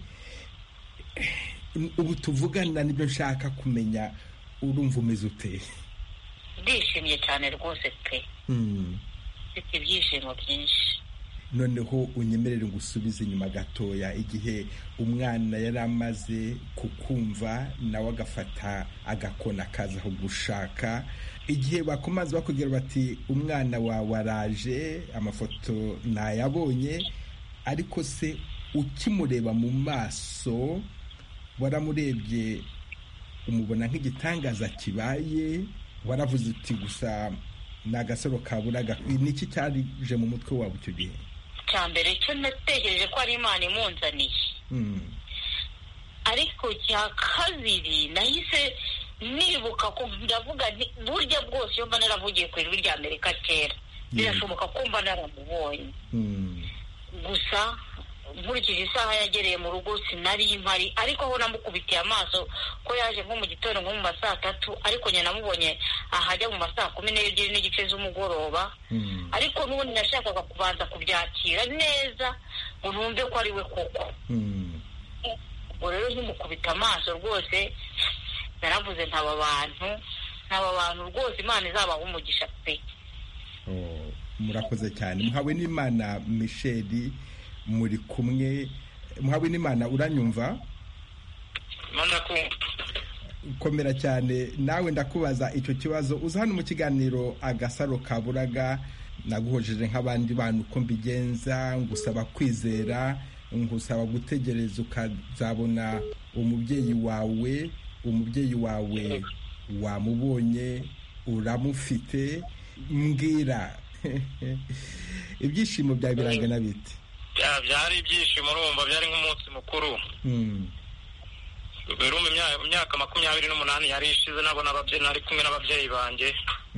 Ubu tuvugana nibyo nshaka kumenya, urumva umeze ute? Ndishimye cyane rwose pe. Mfite ibyishimo byinshi. Noneho unyemerere ngusubize inyuma gatoya, igihe umwana yari amaze kukumva nawe agafata agakona akaza kugushaka, igihe bakomaze bakubwira bati umwana wawe araje, amafoto nayabonye, ariko se ukimureba mu maso waramurebye umubona nk'igitangaza kibaye, waravuze uti gusa ni Agasaro kaburaga? Niki cyarije mu mutwe wawe icyo gihe? Cya mbere cyo natekereje ko ari Imana imunzaniye, ariko cya kabiri nahise nibuka ko ndavuga nti burya bwose iyo mba naravugiye ku Ijwi ry'Amerika kera birashoboka ko mba naramubonye. Gusa nkurikije isaha yagereye mu rugo sinari impari, ariko aho namukubitiye amaso ko yaje nko mu gitondo nko mu ma saa tatu, ariko nyine namubonye ahajya mu ma saa kumi n'ebyiri n'igice z'umugoroba. Ariko n'ubundi nashakaga kubanza kubyakira neza ngo numve ko ari we koko. Ubwo rero nkimukubita amaso rwose naravuze ntaba bantu ntaba bantu rwose Imana izabaha umugisha pe. murakoze cyane. Muhawe n'Imana Michel, muri kumwe. Muhawe n'Imana, uranyumva? Komera cyane. Nawe ndakubaza icyo kibazo, uza hano mu kiganiro Agasaro Kaburaga, naguhojeje nk'abandi bantu uko mbigenza, ngusaba kwizera, ngusaba gutegereza ukazabona umubyeyi wawe. Umubyeyi wawe wamubonye, uramufite. Mbwira ibyishimo byawe birangana bite? Byari ibyishimo, urumva byari nk'umunsi mukuru. Birumva imyaka makumyabiri n'umunani yari ishize nabona ababyeyi, nari kumwe n'ababyeyi banjye.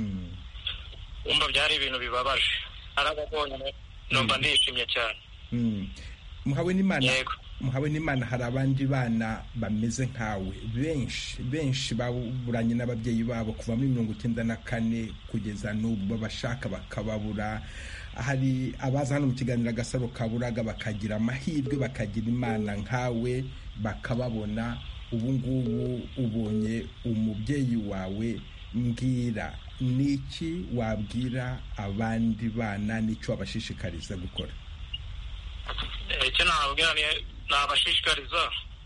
Umva byari ibintu bibabaje, arababonye numva ndishimye cyane. Muhawe n'Imana, Muhawe n'Imana, hari abandi bana bameze nkawe benshi benshi baburanye n'ababyeyi babo kuva muri mirongo icyenda na kane kugeza n'ubu, babashaka bakababura. Hari abaza hano mu kiganiro Agasaro Kaburaga bakagira amahirwe, bakagira Imana nkawe, bakababona. Ubu ngubu ubonye umubyeyi wawe. Mbwira niki wabwira abandi bana, n'icyo wabashishikariza gukora? Icyo nababwira nabashishikariza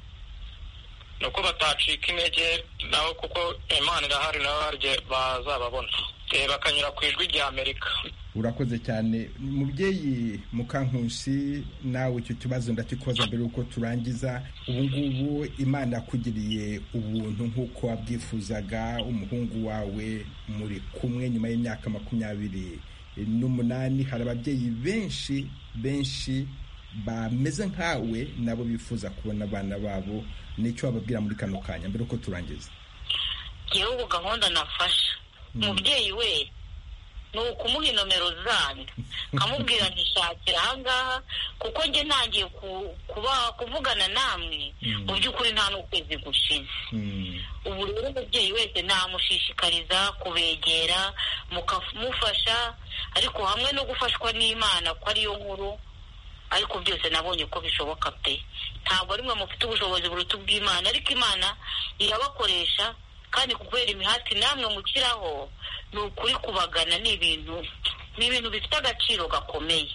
ni uko batacika intege nawe, kuko Imana irahari, nawe harya bazababona, bakanyura ku ijwi rya Amerika. Urakoze cyane mubyeyi Mukankusi. Nawe icyo kibazo ndakikoza mbere yuko turangiza. Ubu ngubu Imana yakugiriye ubuntu nk'uko wabwifuzaga. Umuhungu wawe muri kumwe nyuma y'imyaka makumyabiri n'umunani. Hari ababyeyi benshi benshi bameze nkawe, nabo bifuza kubona abana babo. Nicyo wababwira muri kano kanya mbere yuko turangiza? Yewe ubu gahunda nafasha umubyeyi we ni ukumuha inomero zanyu, nkamubwira ntishakira ahangaha, kuko njye ntangiye kuba kuvugana namwe mu by'ukuri nta n'ukwezi gushize. Ubu rero umubyeyi wese namushishikariza kubegera mukamufasha, ariko hamwe no gufashwa n'Imana ko ariyo nkuru. Ariko byose nabonye ko bishoboka pe, ntabwo ari mwe mufite ubushobozi buruta ubw'Imana, ariko Imana irabakoresha. Kandi kubera imihati namwe mukiraho, ni ukuri kubagana ni ibintu ni ibintu bifite agaciro gakomeye.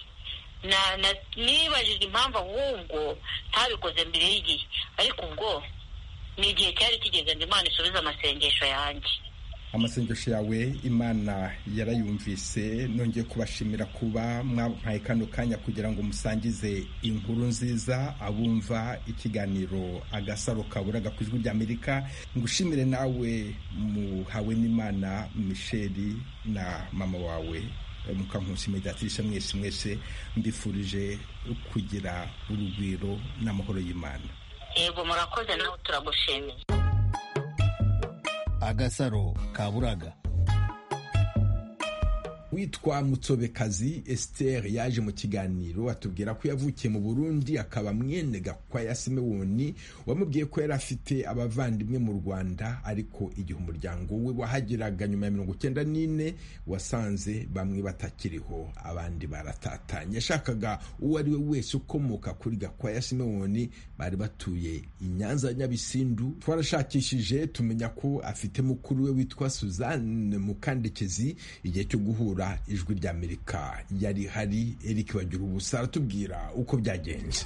Nibajije impamvu ahubwo ntabikoze mbere y'igihe, ariko ubwo ni igihe cyari kigeze ngo Imana isubize amasengesho yanjye. Amasengesho yawe Imana yarayumvise. Nongeye kubashimira kuba mwampaye kano kanya kugira ngo musangize inkuru nziza abumva ikiganiro Agasaro Kaburaga ku ijwi rya Amerika. Ngushimire nawe Muhawe n'Imana Michel na mama wawe Mukankusi Mediatrice, mwese mwese mbifurije kugira urugwiro n'amahoro y'Imana. Yego murakoze, nawe turagushimiye. Agasaro Kaburaga. Witwa Mutsobekazi Esther yaje mu kiganiro atubwira ko yavukiye mu Burundi, akaba mwene Gakwaya Simewoni wamubwiye ko yari afite abavandimwe mu Rwanda, ariko igihe umuryango we wahageraga nyuma ya mirongo icyenda n'ine wasanze bamwe batakiriho, abandi baratatanye. Yashakaga uwo ari we wese ukomoka kuri Gakwaya Simewoni. Bari batuye i Nyanza Nyabisindu. Twarashakishije tumenya ko afite mukuru we witwa Suzanne Mukandekezi. Igihe cyo guhura ijwi rya Amerika yari hari. Eric Bagira ubusa aratubwira uko byagenze.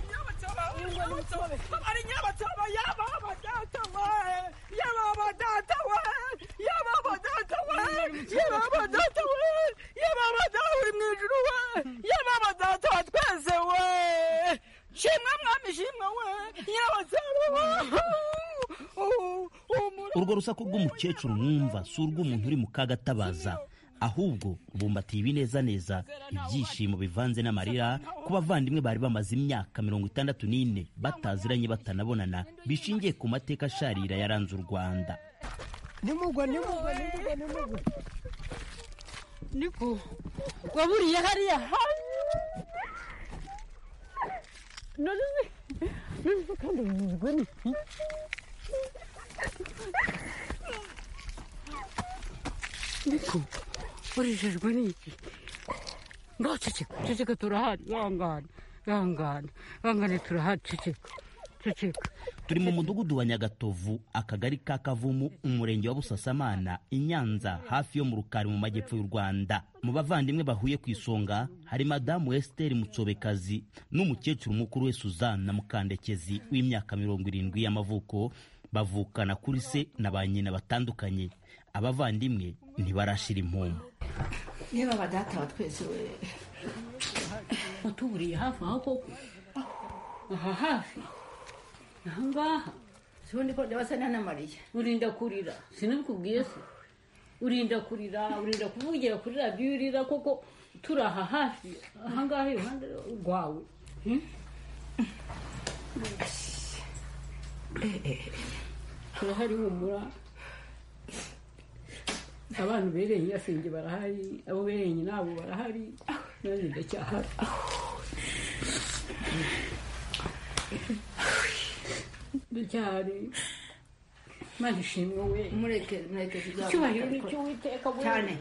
Urwo rusaku rw'umukecuru mwumva si urw'umuntu uri mu kagatabaza, ahubwo bumbatiye ibinezaneza, ibyishimo bivanze n'amarira ku bavandimwe bari bamaze imyaka mirongo itandatu n'ine bataziranye batanabonana, bishingiye ku mateka asharira yaranze u Rwanda. Nimugwa nimugwa nimugwa nimugwa niko waburiye hariya none none kandi nimugwa ni niko urishejwe n'iki? Ngo ceceka ceceka turahari, gangana gangana gangana turahari, ceceka turi mu mudugudu wa Nyagatovu, akagari ka Kavumu, umurenge wa Busasamana, i Nyanza, hafi yo mu Rukari mu majyepfo y'u Rwanda. Mu bavandimwe bahuye ku isonga hari Madamu Esther Mutsobekazi n'umukecuru mukuru we Suzanne Mukandekezi w'imyaka mirongo irindwi y'amavuko, bavukana kuri se na ba nyina batandukanye. Abavandimwe ntibarashira impumu. Niba badata wa twese we utuburiye hafi aho koko, aha hafi aha ngaha sibundi ko ndabasana na Mariya, urinda kurira sinabikubwiye se, urinda kurira urinda kuvugira kuri radiyo urira koko, turaha hafi aha ngaha iruhande rwawe. turahari humura, abantu bereye Nyirasenge barahari, abo bereye nyina abo barahari, nanjye ndacyahari. ndacyahari Imana ishimwe we, mureke mureke icyubahiro ni cy'Uwiteka cyane.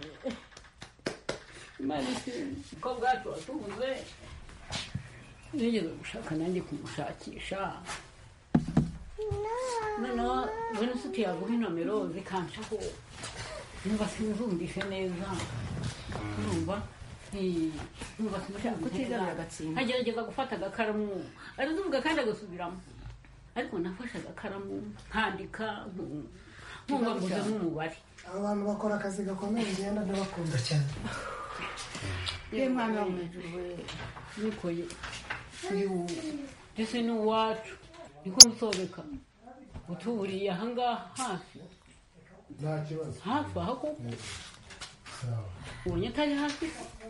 Imana ishimwe ko bwacu watubuze, nigeze gushaka nanjye kumushakisha, noneho we n'usuti yaguha inomero zikancaho, numva sinzumvishe neza, numva numva sinzumvishe neza, agerageza gufata agakaramu arazuvuga kandi agasubiramo, ariko nafashe agakaramu nkandika nkumva mbuze n'umubare. abo bantu bakora akazi gakomeye ngenda ndabakunda cyane. ye mwana wa mwijuru we, niko ye uyu ndetse n'uwacu niko Mutsobeka utuburiye aha ngaha hafi, nta kibazo hafi aho koko ubonye atari hafi.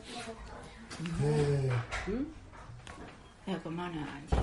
yego mana yanjye,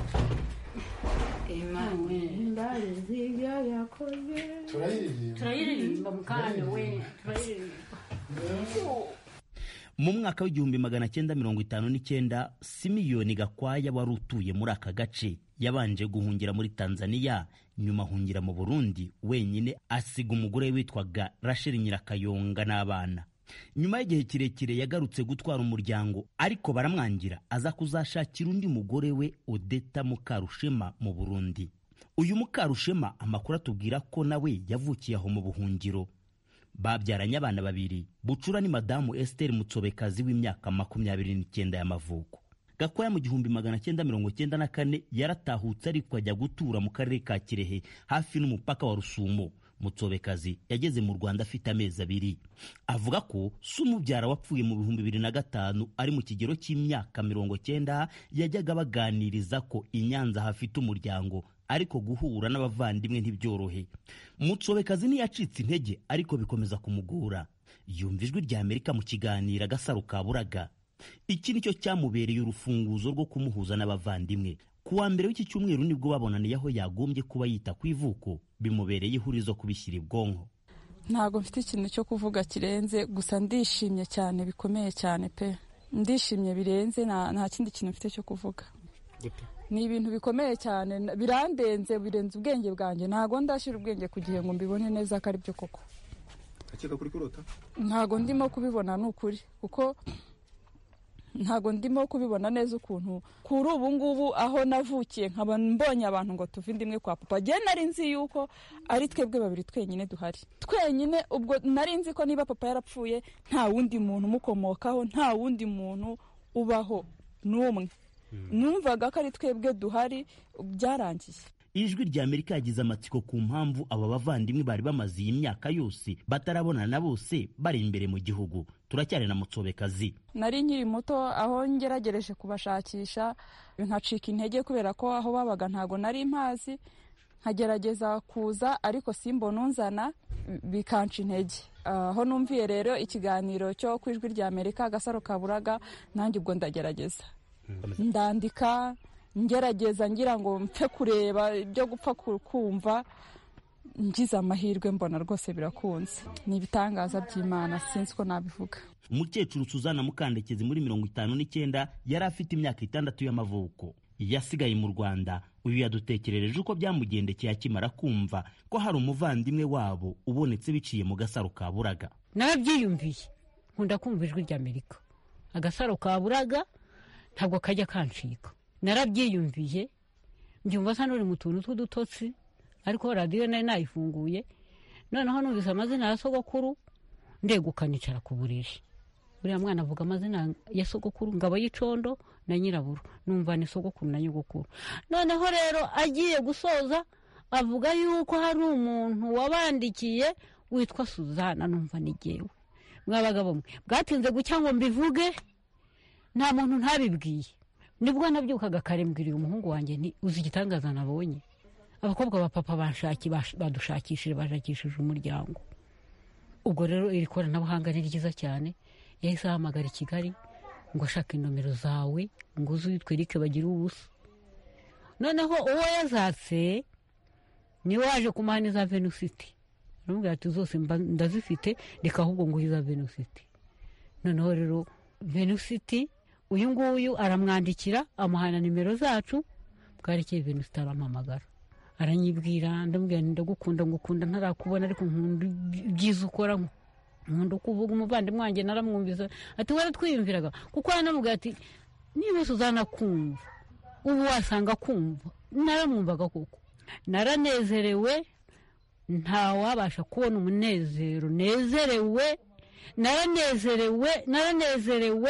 ndabizi ibyo yakoze, turayiririmba mukanya we, turayiririmba. Mu mwaka w'igihumbi magana cyenda mirongo itanu n'icyenda, Simiyoni Gakwaya wari utuye muri aka gace yabanje guhungira muri Tanzania, nyuma ahungira mu Burundi wenyine, asiga umugore witwaga Rachel Nyirakayonga n'abana. Nyuma y'igihe kirekire yagarutse gutwara umuryango, ariko baramwangira, aza kuzashakira undi mugore we Odeta Mukarushema mu Burundi. Uyu Mukarushema amakuru atubwira ko nawe yavukiye aho mu buhungiro. Babyaranye abana babiri, Bucura ni Madamu Esther Mutsobekazi w'imyaka makumyabiri n'icyenda y'amavuko. Gakwaya mu gihumbi magana cyenda mirongo cyenda na kane yaratahutse ariko ajya gutura mu karere ka Kirehe hafi n'umupaka wa Rusumo. Mutsobekazi yageze mu Rwanda afite amezi abiri. Avuga ko se umubyara wapfuye mu bihumbi bibiri na gatanu ari mu kigero cy'imyaka mirongo cyenda, yajyaga baganiriza ko i Nyanza hafite umuryango, ariko guhura n'abavandimwe ntibyorohe. Mutsobekazi ntiyacitse intege, ariko bikomeza kumugora. Yumva ijwi rya Amerika mu kiganiro Agasaro Kaburaga. Iki nicyo cyamubereye urufunguzo rwo kumuhuza n'abavandimwe. Kuwa mbere w'iki cyumweru nibwo babonaniye aho yagombye kuba yita ku ivuko, bimubereye ihurizo kubishyira ibwonko. Ntago mfite ikintu cyo kuvuga kirenze, gusa ndishimye cyane bikomeye cyane pe. Ndishimye birenze, nta kindi kintu mfite cyo kuvuga. Ni ibintu bikomeye cyane, birandenze, birenze ubwenge bwanjye. Ntago ndashira ubwenge ku gihe ngo mbibone neza ko ari byo koko. Akeka kuri kurota? Ntago ndimo kubibona n'ukuri, kuko ntago ndimo kubibona neza ukuntu kuri ubu ngubu aho navukiye nkaba mbonye abantu ngo tuve indimwe kwa papa. Je nari nzi yuko ari twebwe babiri twenyine duhari, twenyine. Ubwo nari nzi ko niba papa yarapfuye nta wundi muntu umukomokaho, nta wundi muntu ubaho n'umwe. Numvaga ko ari twebwe duhari, byarangiye. Ijwi rya Amerika yagize amatsiko ku mpamvu aba bavandimwe bari bamaze iyi myaka yose batarabonana na bose bari imbere mu gihugu. Turacyari na Mutsobekazi. Nari nkiri muto aho ngeragereje kubashakisha, nkacika intege kubera ko aho babaga ntago nari mpazi, nkagerageza kuza ariko simbona unzana, bikanca intege. Aho numviye rero ikiganiro cyo ku Ijwi rya Amerika Agasaro Kaburaga, nanjye ubwo ndagerageza ndandika, ngerageza ngira ngo mpfe kureba ibyo gupfa kumva. Ngize amahirwe mbona rwose birakunze. Ni ibitangaza by'Imana, sinzi ko nabivuga. Umukecuru Suzanne Mukandekezi muri mirongo itanu n'icyenda yari afite imyaka itandatu y'amavuko. Yasigaye mu Rwanda. Uyu yadutekerereje uko byamugendekeye akimara kumva ko hari umuvandimwe wabo ubonetse biciye mu Gasaro Kaburaga. Narabyiyumviye, nkunda kumva Ijwi rya Amerika. Agasaro Kaburaga ntabwo kajya kancika. Narabyiyumviye njyumva asa n'uri mu tuntu tw'udutotsi ariko radiyo nayo nayifunguye noneho numvise amazina ya sogokuru ndeguka nicara ku buriri uriya mwana avuga amazina ya sogokuru Ngabo y'Icondo na Nyiraburu numva ni sogokuru na nyogokuru noneho rero agiye gusoza avuga yuko hari umuntu wabandikiye witwa Suzana numva ni jyewe mwabagabo mwe bwatinze gucya ngo mbivuge nta muntu ntabibwiye nibwo nabyukaga kare mbwiriye umuhungu wanjye ni uzi igitangaza nabonye abakobwa ba papa banshaki badushakishije bashakishije umuryango ubwo rero iri koranabuhanga ni ryiza cyane yahise ahamagara i Kigali ngo ashaka inomero zawe ngo uzitwe Eric bagira ubusa noneho uwo yazatse ni waje kumaniza Venusiti namubwira ati zose ndazifite reka ahubwo ngo uhiza Venusiti noneho rero Venusiti uyu nguyu aramwandikira amuhana nimero zacu bwarekeye Venusiti arampamagara aranyibwira ndamubwira ndagukunda ngukunda ntarakubona ariko nkunda byiza ukora nkunda kuvuga umuvandimwe wanjye naramwumvise ati waratwiyumviraga kuko yanamubwira ati niba Suzana kumva ubu wasanga kumva naramwumvaga kuko naranezerewe nta wabasha kubona umunezero nezerewe naranezerewe naranezerewe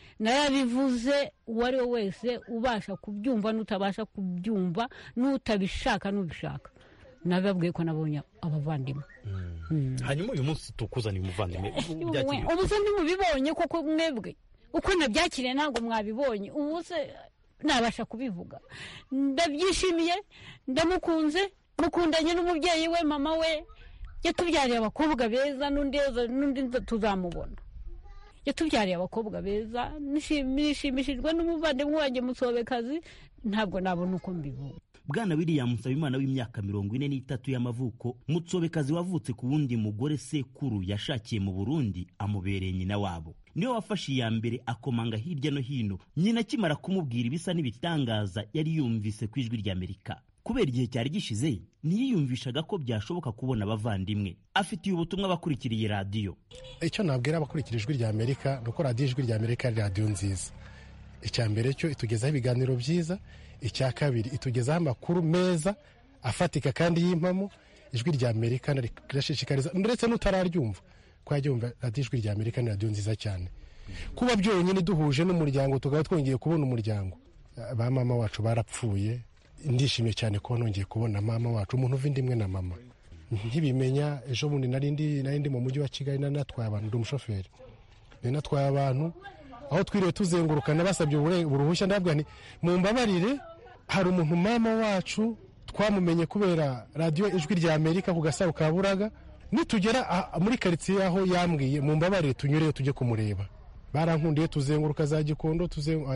narabivuze uwari we wese ubasha kubyumva n'utabasha kubyumva n'utabishaka n'ubishaka nababwiye ko nabonye abavandimwe hanyuma uyu munsi tukuzaniye umuvandimwe ubu se ntimubibonye koko mwebwe uko nabyakiriye ntabwo mwabibonye ubu se nabasha kubivuga ndabyishimiye ndamukunze mukundanye n'umubyeyi we mama we yatubyariye abakobwa beza n'undi tuzamubona yatubyariye abakobwa beza nishimishijwe n'umuvandimwe wanjye Musobekazi ntabwo nabona uko mbivuga Bwana William Nsabimana w'imyaka mirongo ine n'itatu y'amavuko Musobekazi wavutse ku wundi mugore sekuru yashakiye mu Burundi amubereye nyina wabo niwe wafashe iya mbere akomanga hirya no hino nyina akimara kumubwira ibisa n'ibitangaza yari yumvise ku ijwi ry'Amerika kubera igihe cyari gishize ntiyiyumvishaga ko byashoboka kubona abavandimwe afitiye ubutumwa abakurikiriye radiyo icyo nabwira abakurikira ijwi ry'Amerika ni uko radiyo ijwi ry'Amerika ari radiyo nziza icya mbere cyo itugezaho ibiganiro byiza icya kabiri itugezaho amakuru meza afatika kandi y'impamo ijwi ry'Amerika rirashishikariza ndetse n'utararyumva ko yajya yumva radiyo ijwi ry'Amerika ni radiyo nziza cyane kuba byonyine duhuje n'umuryango tukaba twongeye kubona umuryango ba mama wacu barapfuye ndishimye cyane ko nongeye kubona mama wacu umuntu uva indimwe na mama nkibimenya ejo bundi narindi narindi mu mujyi wa Kigali nanatwaye abantu ndi umushoferi nanatwaye abantu aho twiriwe tuzengurukana basabye uruhushya ndabwira nti mumbabarire hari umuntu mama wacu twamumenye kubera radiyo ijwi ry'Amerika ku Gasaro ka Buraga nitugera muri quartier aho yambwiye mumbabarire tunyureyo tujye kumureba barankundiye tuzenguruka za Gikondo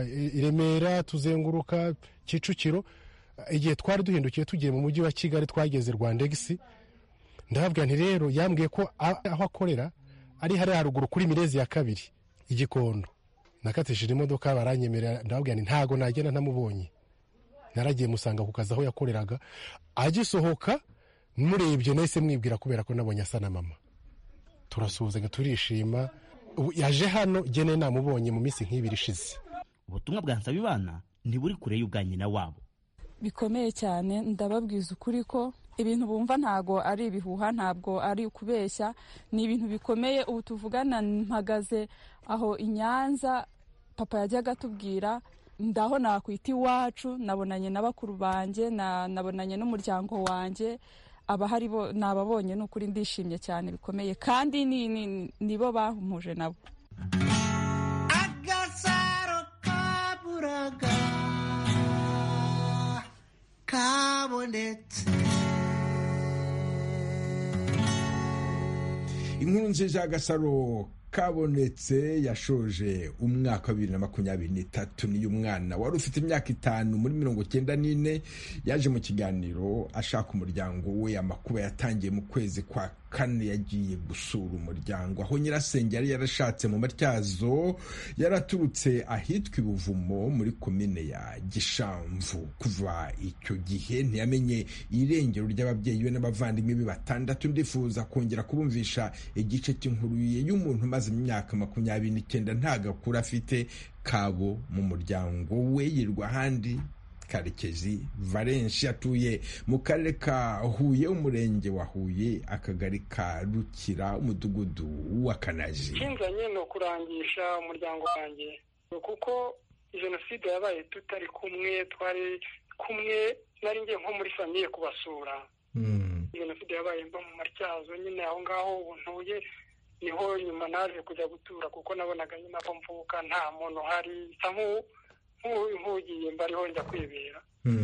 i Remera tuzenguruka Kicukiro igihe twari duhindukiye tugiye mu mujyi wa Kigali twageze Rwandex ndababwira nti rero yambwiye ko aho akorera ari hari haruguru kuri Mirezi ya kabiri Igikondo nakatishije imodoka baranyemerera ndababwira nti ntago nagenda ntamubonye naragiye musanga ku kazi aho yakoreraga agisohoka murebye nahise mwibwira kubera ko nabonye asa na mama turasuhuzanya turishima yaje hano gene namubonye mu minsi nk'ibiri ishize ubutumwa bwa Nsabimana ntiburi kure y'ubwa nyina wabo bikomeye cyane ndababwiza ukuri ko ibintu bumva ntago ari ibihuha ntabwo ari ukubeshya ni ibintu bikomeye ubu tuvugana mpagaze aho i Nyanza papa yajyaga atubwira ndaho nakwita iwacu nabonanye n'abakuru banjye nabonanye n'umuryango wanjye abahari bo nababonye n'ukuri ndishimye cyane bikomeye kandi nibo bahumuje nabo Agasaro kaburaga kabonetse inkuru nziza y'Agasaro kabonetse yashoje umwaka wa bibiri na makumyabiri n'itatu niyo umwana wari ufite imyaka itanu muri mirongo cyenda n'ine yaje mu kiganiro ashaka umuryango we amakuba yatangiye mu kwezi kwa kane yagiye gusura umuryango aho nyirasenge yari yarashatse mu Matyazo yaraturutse ahitwa Ibuvumo muri komine ya Gishamvu kuva icyo gihe ntiyamenye irengero ry'ababyeyi be n'abavandimwe be batandatu ndifuza kongera kubumvisha igice cy'inkuru ye y'umuntu maze imyaka makumyabiri n'icyenda nta gakura afite kabo mu muryango we yirwa ahandi Karekezi Valenshi atuye mu karere ka Huye, umurenge wa Huye, akagari ka Rukira, umudugudu wa Kanaji. Kinzanye no kurangisha umuryango wanjye kuko jenoside yabaye tutari kumwe, twari kumwe, nari ngiye nko muri famiye kubasura. Jenoside yabaye mba mu Matyazo nyine aho ngaho ubu ntuye, niho nyuma naje kujya gutura kuko nabonaga nyine aho mvuka nta muntu hari, nsa nk'ugiye mbariho njya kwibera.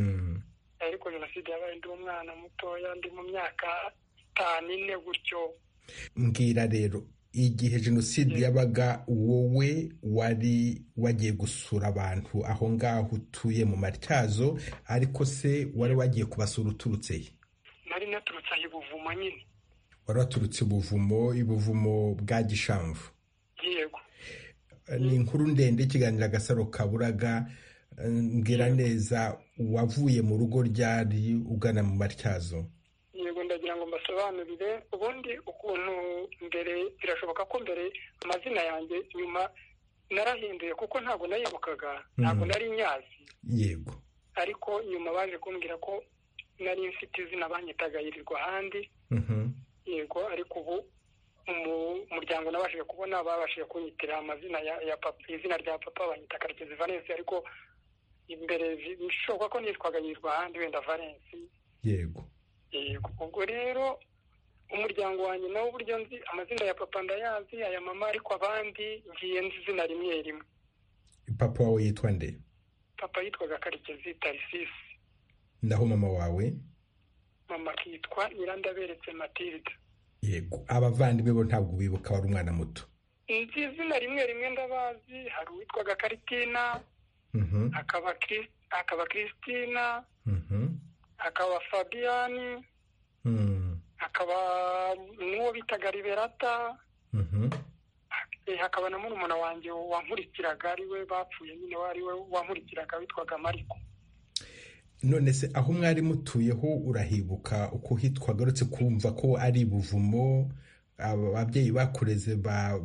Ariko jenoside yabaye ndi umwana mutoya, ndi mu myaka itanu ine gutyo. Mbwira rero, igihe jenoside yabaga wowe wari wagiye gusura abantu aho ngaho utuye mu Matyazo, ariko se wari wagiye kubasura uturutse he? Nari naturutse aho Buvumo nyine. Wari waturutse Buvumo, Ibuvumo bwa Gishamvu? Yego. Ni inkuru ndende, ikiganiro Agasaro Kaburaga. Mbwira neza, wavuye mu rugo ryari ugana mu Matyazo? Yego, ndagira ngo mbasobanurire ubundi ukuntu mbere, birashoboka ko mbere amazina yanjye nyuma narahinduye kuko ntabwo nayibukaga, ntabwo nari nyazi. Yego. Ariko nyuma baje kumbwira ko nari mfite izina banyitaga Yirirwa ahandi. Yego, ariko ubu umuryango nabashije kubona babashije kunyitira amazina ya, ya papa, izina rya papa banyita Karekezi Valensi, ariko imbere bishoboka ko nitwaga Yirirwa ahandi wenda Valensi. Yego. Yego, ubwo rero umuryango wanjye nawo uburyo nzi amazina ya papa ndayazi, aya mama, ariko abandi ngiye nzi izina rimwe rimwe. Papa wawe yitwa nde? Papa yitwaga Karekezi Tarisisi. Ndaho mama wawe? Mama kitwa Nyirandaberetse Matilda. Yego. Abavandimwe bo ntabwo bibuka, wari umwana muto? Nzi izina rimwe rimwe ndabazi, hari uwitwaga Karitina, akaba akaba Kristina, akaba Fabiani, akaba n'uwo bitaga Liberata, hakaba na murumuna wanjye wankurikiraga ari we bapfuye nyine, wari we wankurikiraga witwaga Mariko. None se aho mwari mutuyeho urahibuka uko hitwa? Garutse kumva ko ari Buvumo, ababyeyi bakureze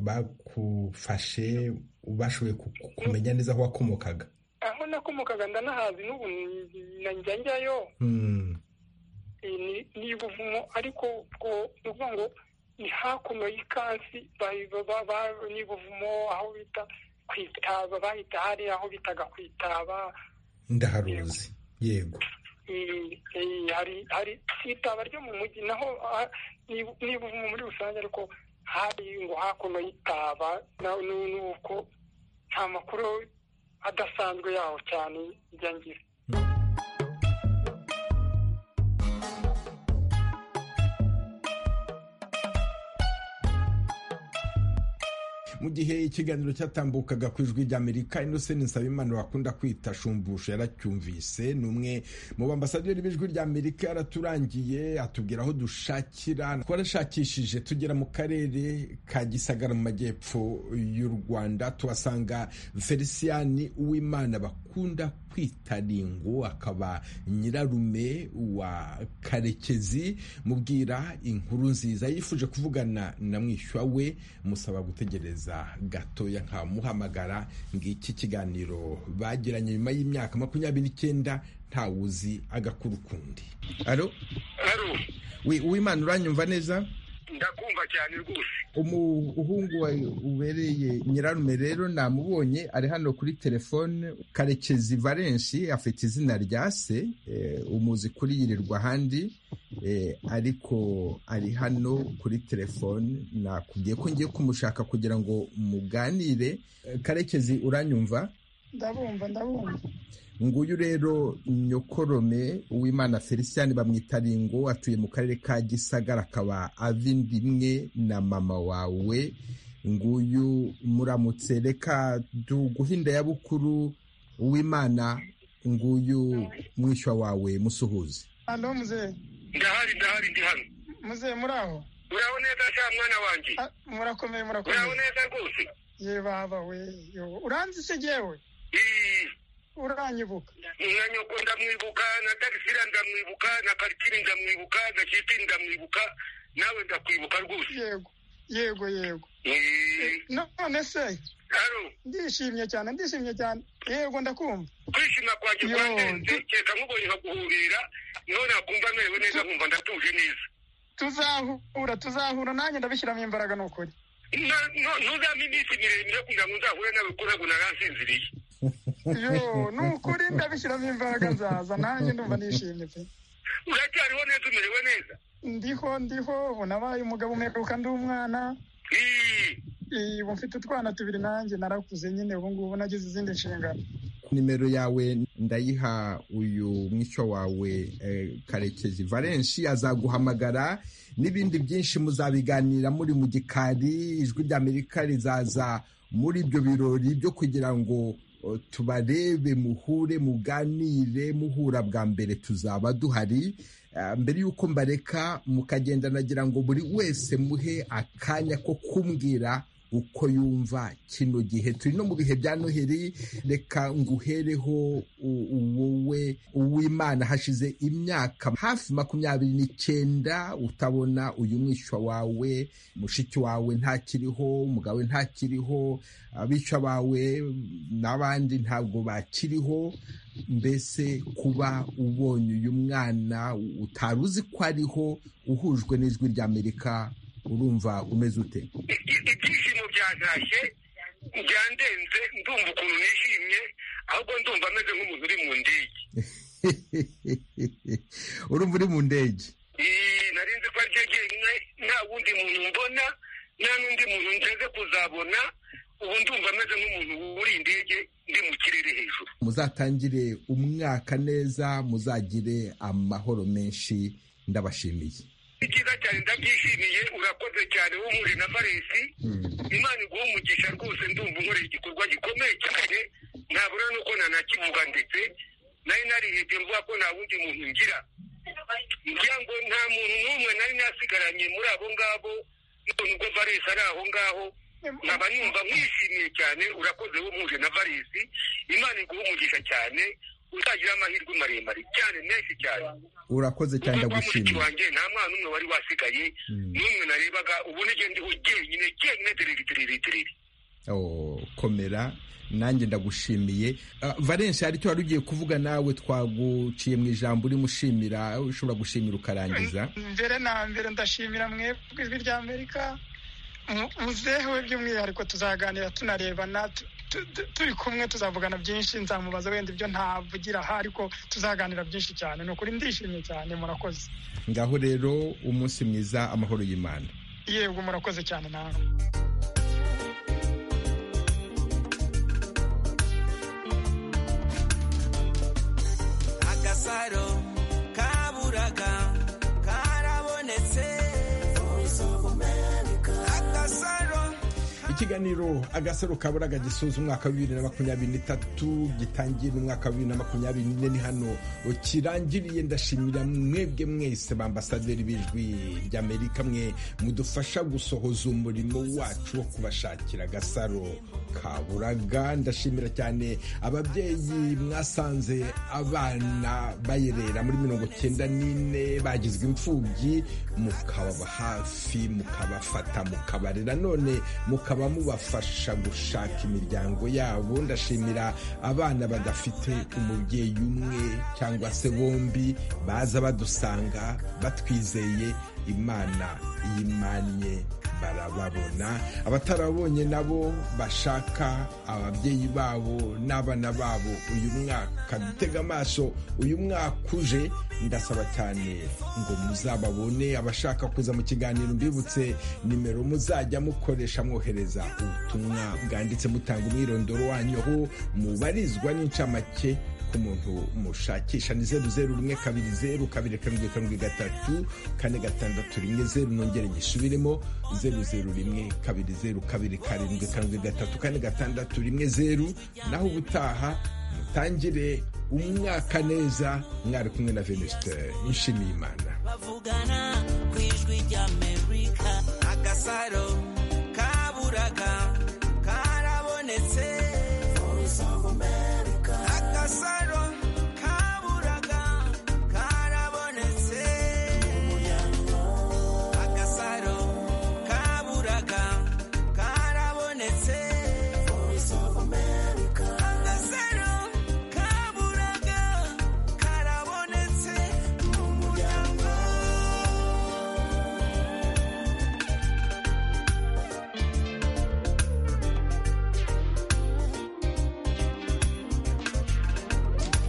bakufashe, bashoboye kumenya neza aho wakomokaga? Aho nakomokaga ndanahazi, n'ubu njya njyayo. Ni Buvumo, ariko ubwo nuvuga ngo ni hakuno y'Ikansi, ni Buvumo aho bita Kwitaba, bahita hari aho bitaga Kwitaba. Ndaharuzi. Yego. hari hari Kwitaba ryo mu mujyi, naho ni Buvumo muri rusange, ariko hari ngo hakuno y'Itaba, nuko nta makuru adasanzwe yaho cyane njya ngira. Mu gihe ikiganiro cyatambukaga ku ijwi ry'Amerika, Innocent Nsabimana wakunda kwita Shumbusho yaracyumvise. Ni umwe mu bambasaderi b'ijwi ry'Amerika, yaraturangiye atubwira aho dushakira. Twarashakishije tugera mu karere ka Gisagara mu majyepfo y'u Rwanda, tuhasanga Feliciani Uwimana bakunda kwita Ringo, akaba nyirarume wa Karekezi. Mubwira inkuru nziza, yifuje kuvugana na mwishywa we, musaba gutegereza gatoya nkamuhamagara. Ngiki kiganiro bagiranye nyuma y'imyaka makumyabiri n'icyenda, ntawuzi agakuru kundi. Alo? Alo? We, Uwimana uranyumva neza? Ndakumva cyane rwose. Umuhungu wa ubereye nyirarume rero namubonye, ari hano kuri telefone. Karekezi Valenshi afite izina rya se, e, umuzi kuri Yirirwa ahandi, e, ariko ari hano kuri telefone. Nakubwiye ko ngiye kumushaka kugira ngo muganire. Karekezi uranyumva? Ndabumva, ndabumva. Nguyu rero nyokorome Uwimana Feliciani bamwita Ringo, atuye mu karere ka Gisagara, akaba avindimwe na mama wawe. Nguyu muramutse, reka duguhinda ya bukuru Uwimana. Nguyu mwishywa wawe, musuhuze. Alo mzee? Ndahari, ndahari, ndi hano. Mzee muraho? Uraho neza sha mwana wanjye? Murakomeye, murakomeye. Uraho neza rwose? Ye baba we, yo uranzi se jewe? Eh. Uranyibuka? Na nyoko ndamwibuka, na Tarisira ndamwibuka, na Karitini ndamwibuka, na Kitini ndamwibuka, nawe ndakwibuka rwose. Yego, yego, yego. Eh. None se ndishimye cyane ndishimye cyane yego ndakumva kwishima kwanjye kwandenze keka nkubonye nkaguhurira niho nakumva merewe neza nkumva ndatuje neza tuzahura tuzahura nanjye ndabishyiramo imbaraga ni ukuri ntuzampe iminsi miremire kugira ngo nzahure nawe kuko ntabwo naransinziriye yo ni ukuri ndabishyiramo imbaraga nzaza nanjye ndumva nishimye pe uracyariho neza umerewe neza ndiho ndiho ubu nabaye umugabo umeruka ndi umwana ubu mfite utwana tubiri nanjye narakuze nyine ubu ngubu nagize izindi nshingano. Nimero yawe ndayiha uyu mwishywa wawe Karekezi Valensi azaguhamagara n'ibindi byinshi muzabiganira muri mu gikari. Ijwi ry'Amerika rizaza muri ibyo birori byo kugira ngo tubarebe muhure muganire muhura bwa mbere tuzaba duhari. Mbere y'uko mbareka mukagenda nagira ngo buri wese muhe akanya ko kumbwira uko yumva kino gihe. Turi no mu bihe bya Noheli, reka nguhereho wowe Uwimana. Hashize imyaka hafi makumyabiri n'icyenda utabona uyu mwishywa wawe, mushiki wawe ntakiriho, umugabo ntakiriho, abishywa bawe n'abandi ntabwo bakiriho. Mbese kuba ubonye uyu mwana utari uzi ko ariho uhujwe n'ijwi ry'Amerika urumva umeze ute? Ibyishimo byantashye byandenze, ndumva ukuntu nishimye, ahubwo ndumva ameze nk'umuntu uri mu ndege. Urumva uri mu ndege? Nari nzi ko ari ryo jyenyine, nta wundi muntu mbona, nta n'undi muntu nteze kuzabona. Ubu ndumva ameze nk'umuntu uri indege ndi mu kirere hejuru. Muzatangire umwaka neza, muzagire amahoro menshi. Ndabashimiye. Ikiza cyane ndabyishimiye, urakoze cyane w'umuri na Valensi. Imana iguha umugisha rwose, ndumva unkorera igikorwa gikomeye cyane, ntabura nuko nanakivuga, ndetse nari narihebye mvuga ko nta wundi muntu ngira. Ngira ngo nta muntu n'umwe nari nasigaranye muri abo ngabo, none ubwo Valensi ari aho ngaho nkaba numva mwishimiye cyane. Urakoze w'umuri na Valensi, Imana iguha umugisha cyane, uzagira amahirwe maremare cyane menshi cyane. Urakoze cyane ndagushimiye. Wanjye nta mwana umwe wari wasigaye n'umwe narebaga, ubu nige ndiho jyenyine jyenyine tiriri tiriri tiriri. Oh, komera, nanjye ndagushimiye. Uh, Valensi, hari icyo wari ugiye kuvuga nawe twaguciye mu ijambo uri mushimira, ushobora gushimira ukarangiza? Mbere na mbere ndashimira mwebwe ijwi ry'Amerika, muzeho by'umwihariko tuzaganira tunarebana, turi kumwe tuzavugana byinshi, nzamubaza wenda ibyo ntavugira aha, ariko tuzaganira byinshi cyane. Ni ukuri ndishimye cyane, murakoze. Ngaho rero umunsi mwiza, amahoro y'Imana. Yego murakoze cyane nawe. Agasaro kaburaga karabonetse. Ikiganiro Agasaro kaburaga gisoza umwaka wa bibiri na makumyabiri n'itatu gitangiye n'umwaka wa bibiri na makumyabiri n'ine, ni hano kirangiriye. Ndashimira mwebwe mwese bambasaderi b'ijwi ry'Amerika, mwe mudufasha gusohoza umurimo wacu wo kubashakira Agasaro kaburaga. Ndashimira cyane ababyeyi mwasanze abana bayerera muri mirongo cyenda n'ine bagizwe imfubyi, mukababa hafi, mukabafata, mukabarera, none mukaba mubafasha gushaka imiryango yabo. Ndashimira abana badafite umubyeyi umwe cyangwa se bombi, baza badusanga batwizeye, Imana yimanye barababona. Abatarabonye nabo bashaka ababyeyi babo n'abana babo uyu mwaka, dutega amaso uyu mwaka uje, ndasaba cyane ngo muzababone. Abashaka kuza mu kiganiro, mbibutse nimero muzajya mukoresha mwohereza ubutumwa bwanditse mutanga umwirondoro wanyu, aho mubarizwa n'incamake ku muntu mushakisha. Ni zeru zeru rimwe kabiri zeru kabiri karindwi karindwi gatatu kane gatandatu rimwe zeru, nongere gisubiremo zeru zeru rimwe kabiri zeru kabiri karindwi karindwi gatatu kane gatandatu rimwe zeru. Naho ubutaha mutangire umwaka neza, mwari kumwe na Venuste Nshimiyimana. Bavugana ku ijwi ry'Amerika. Agasaro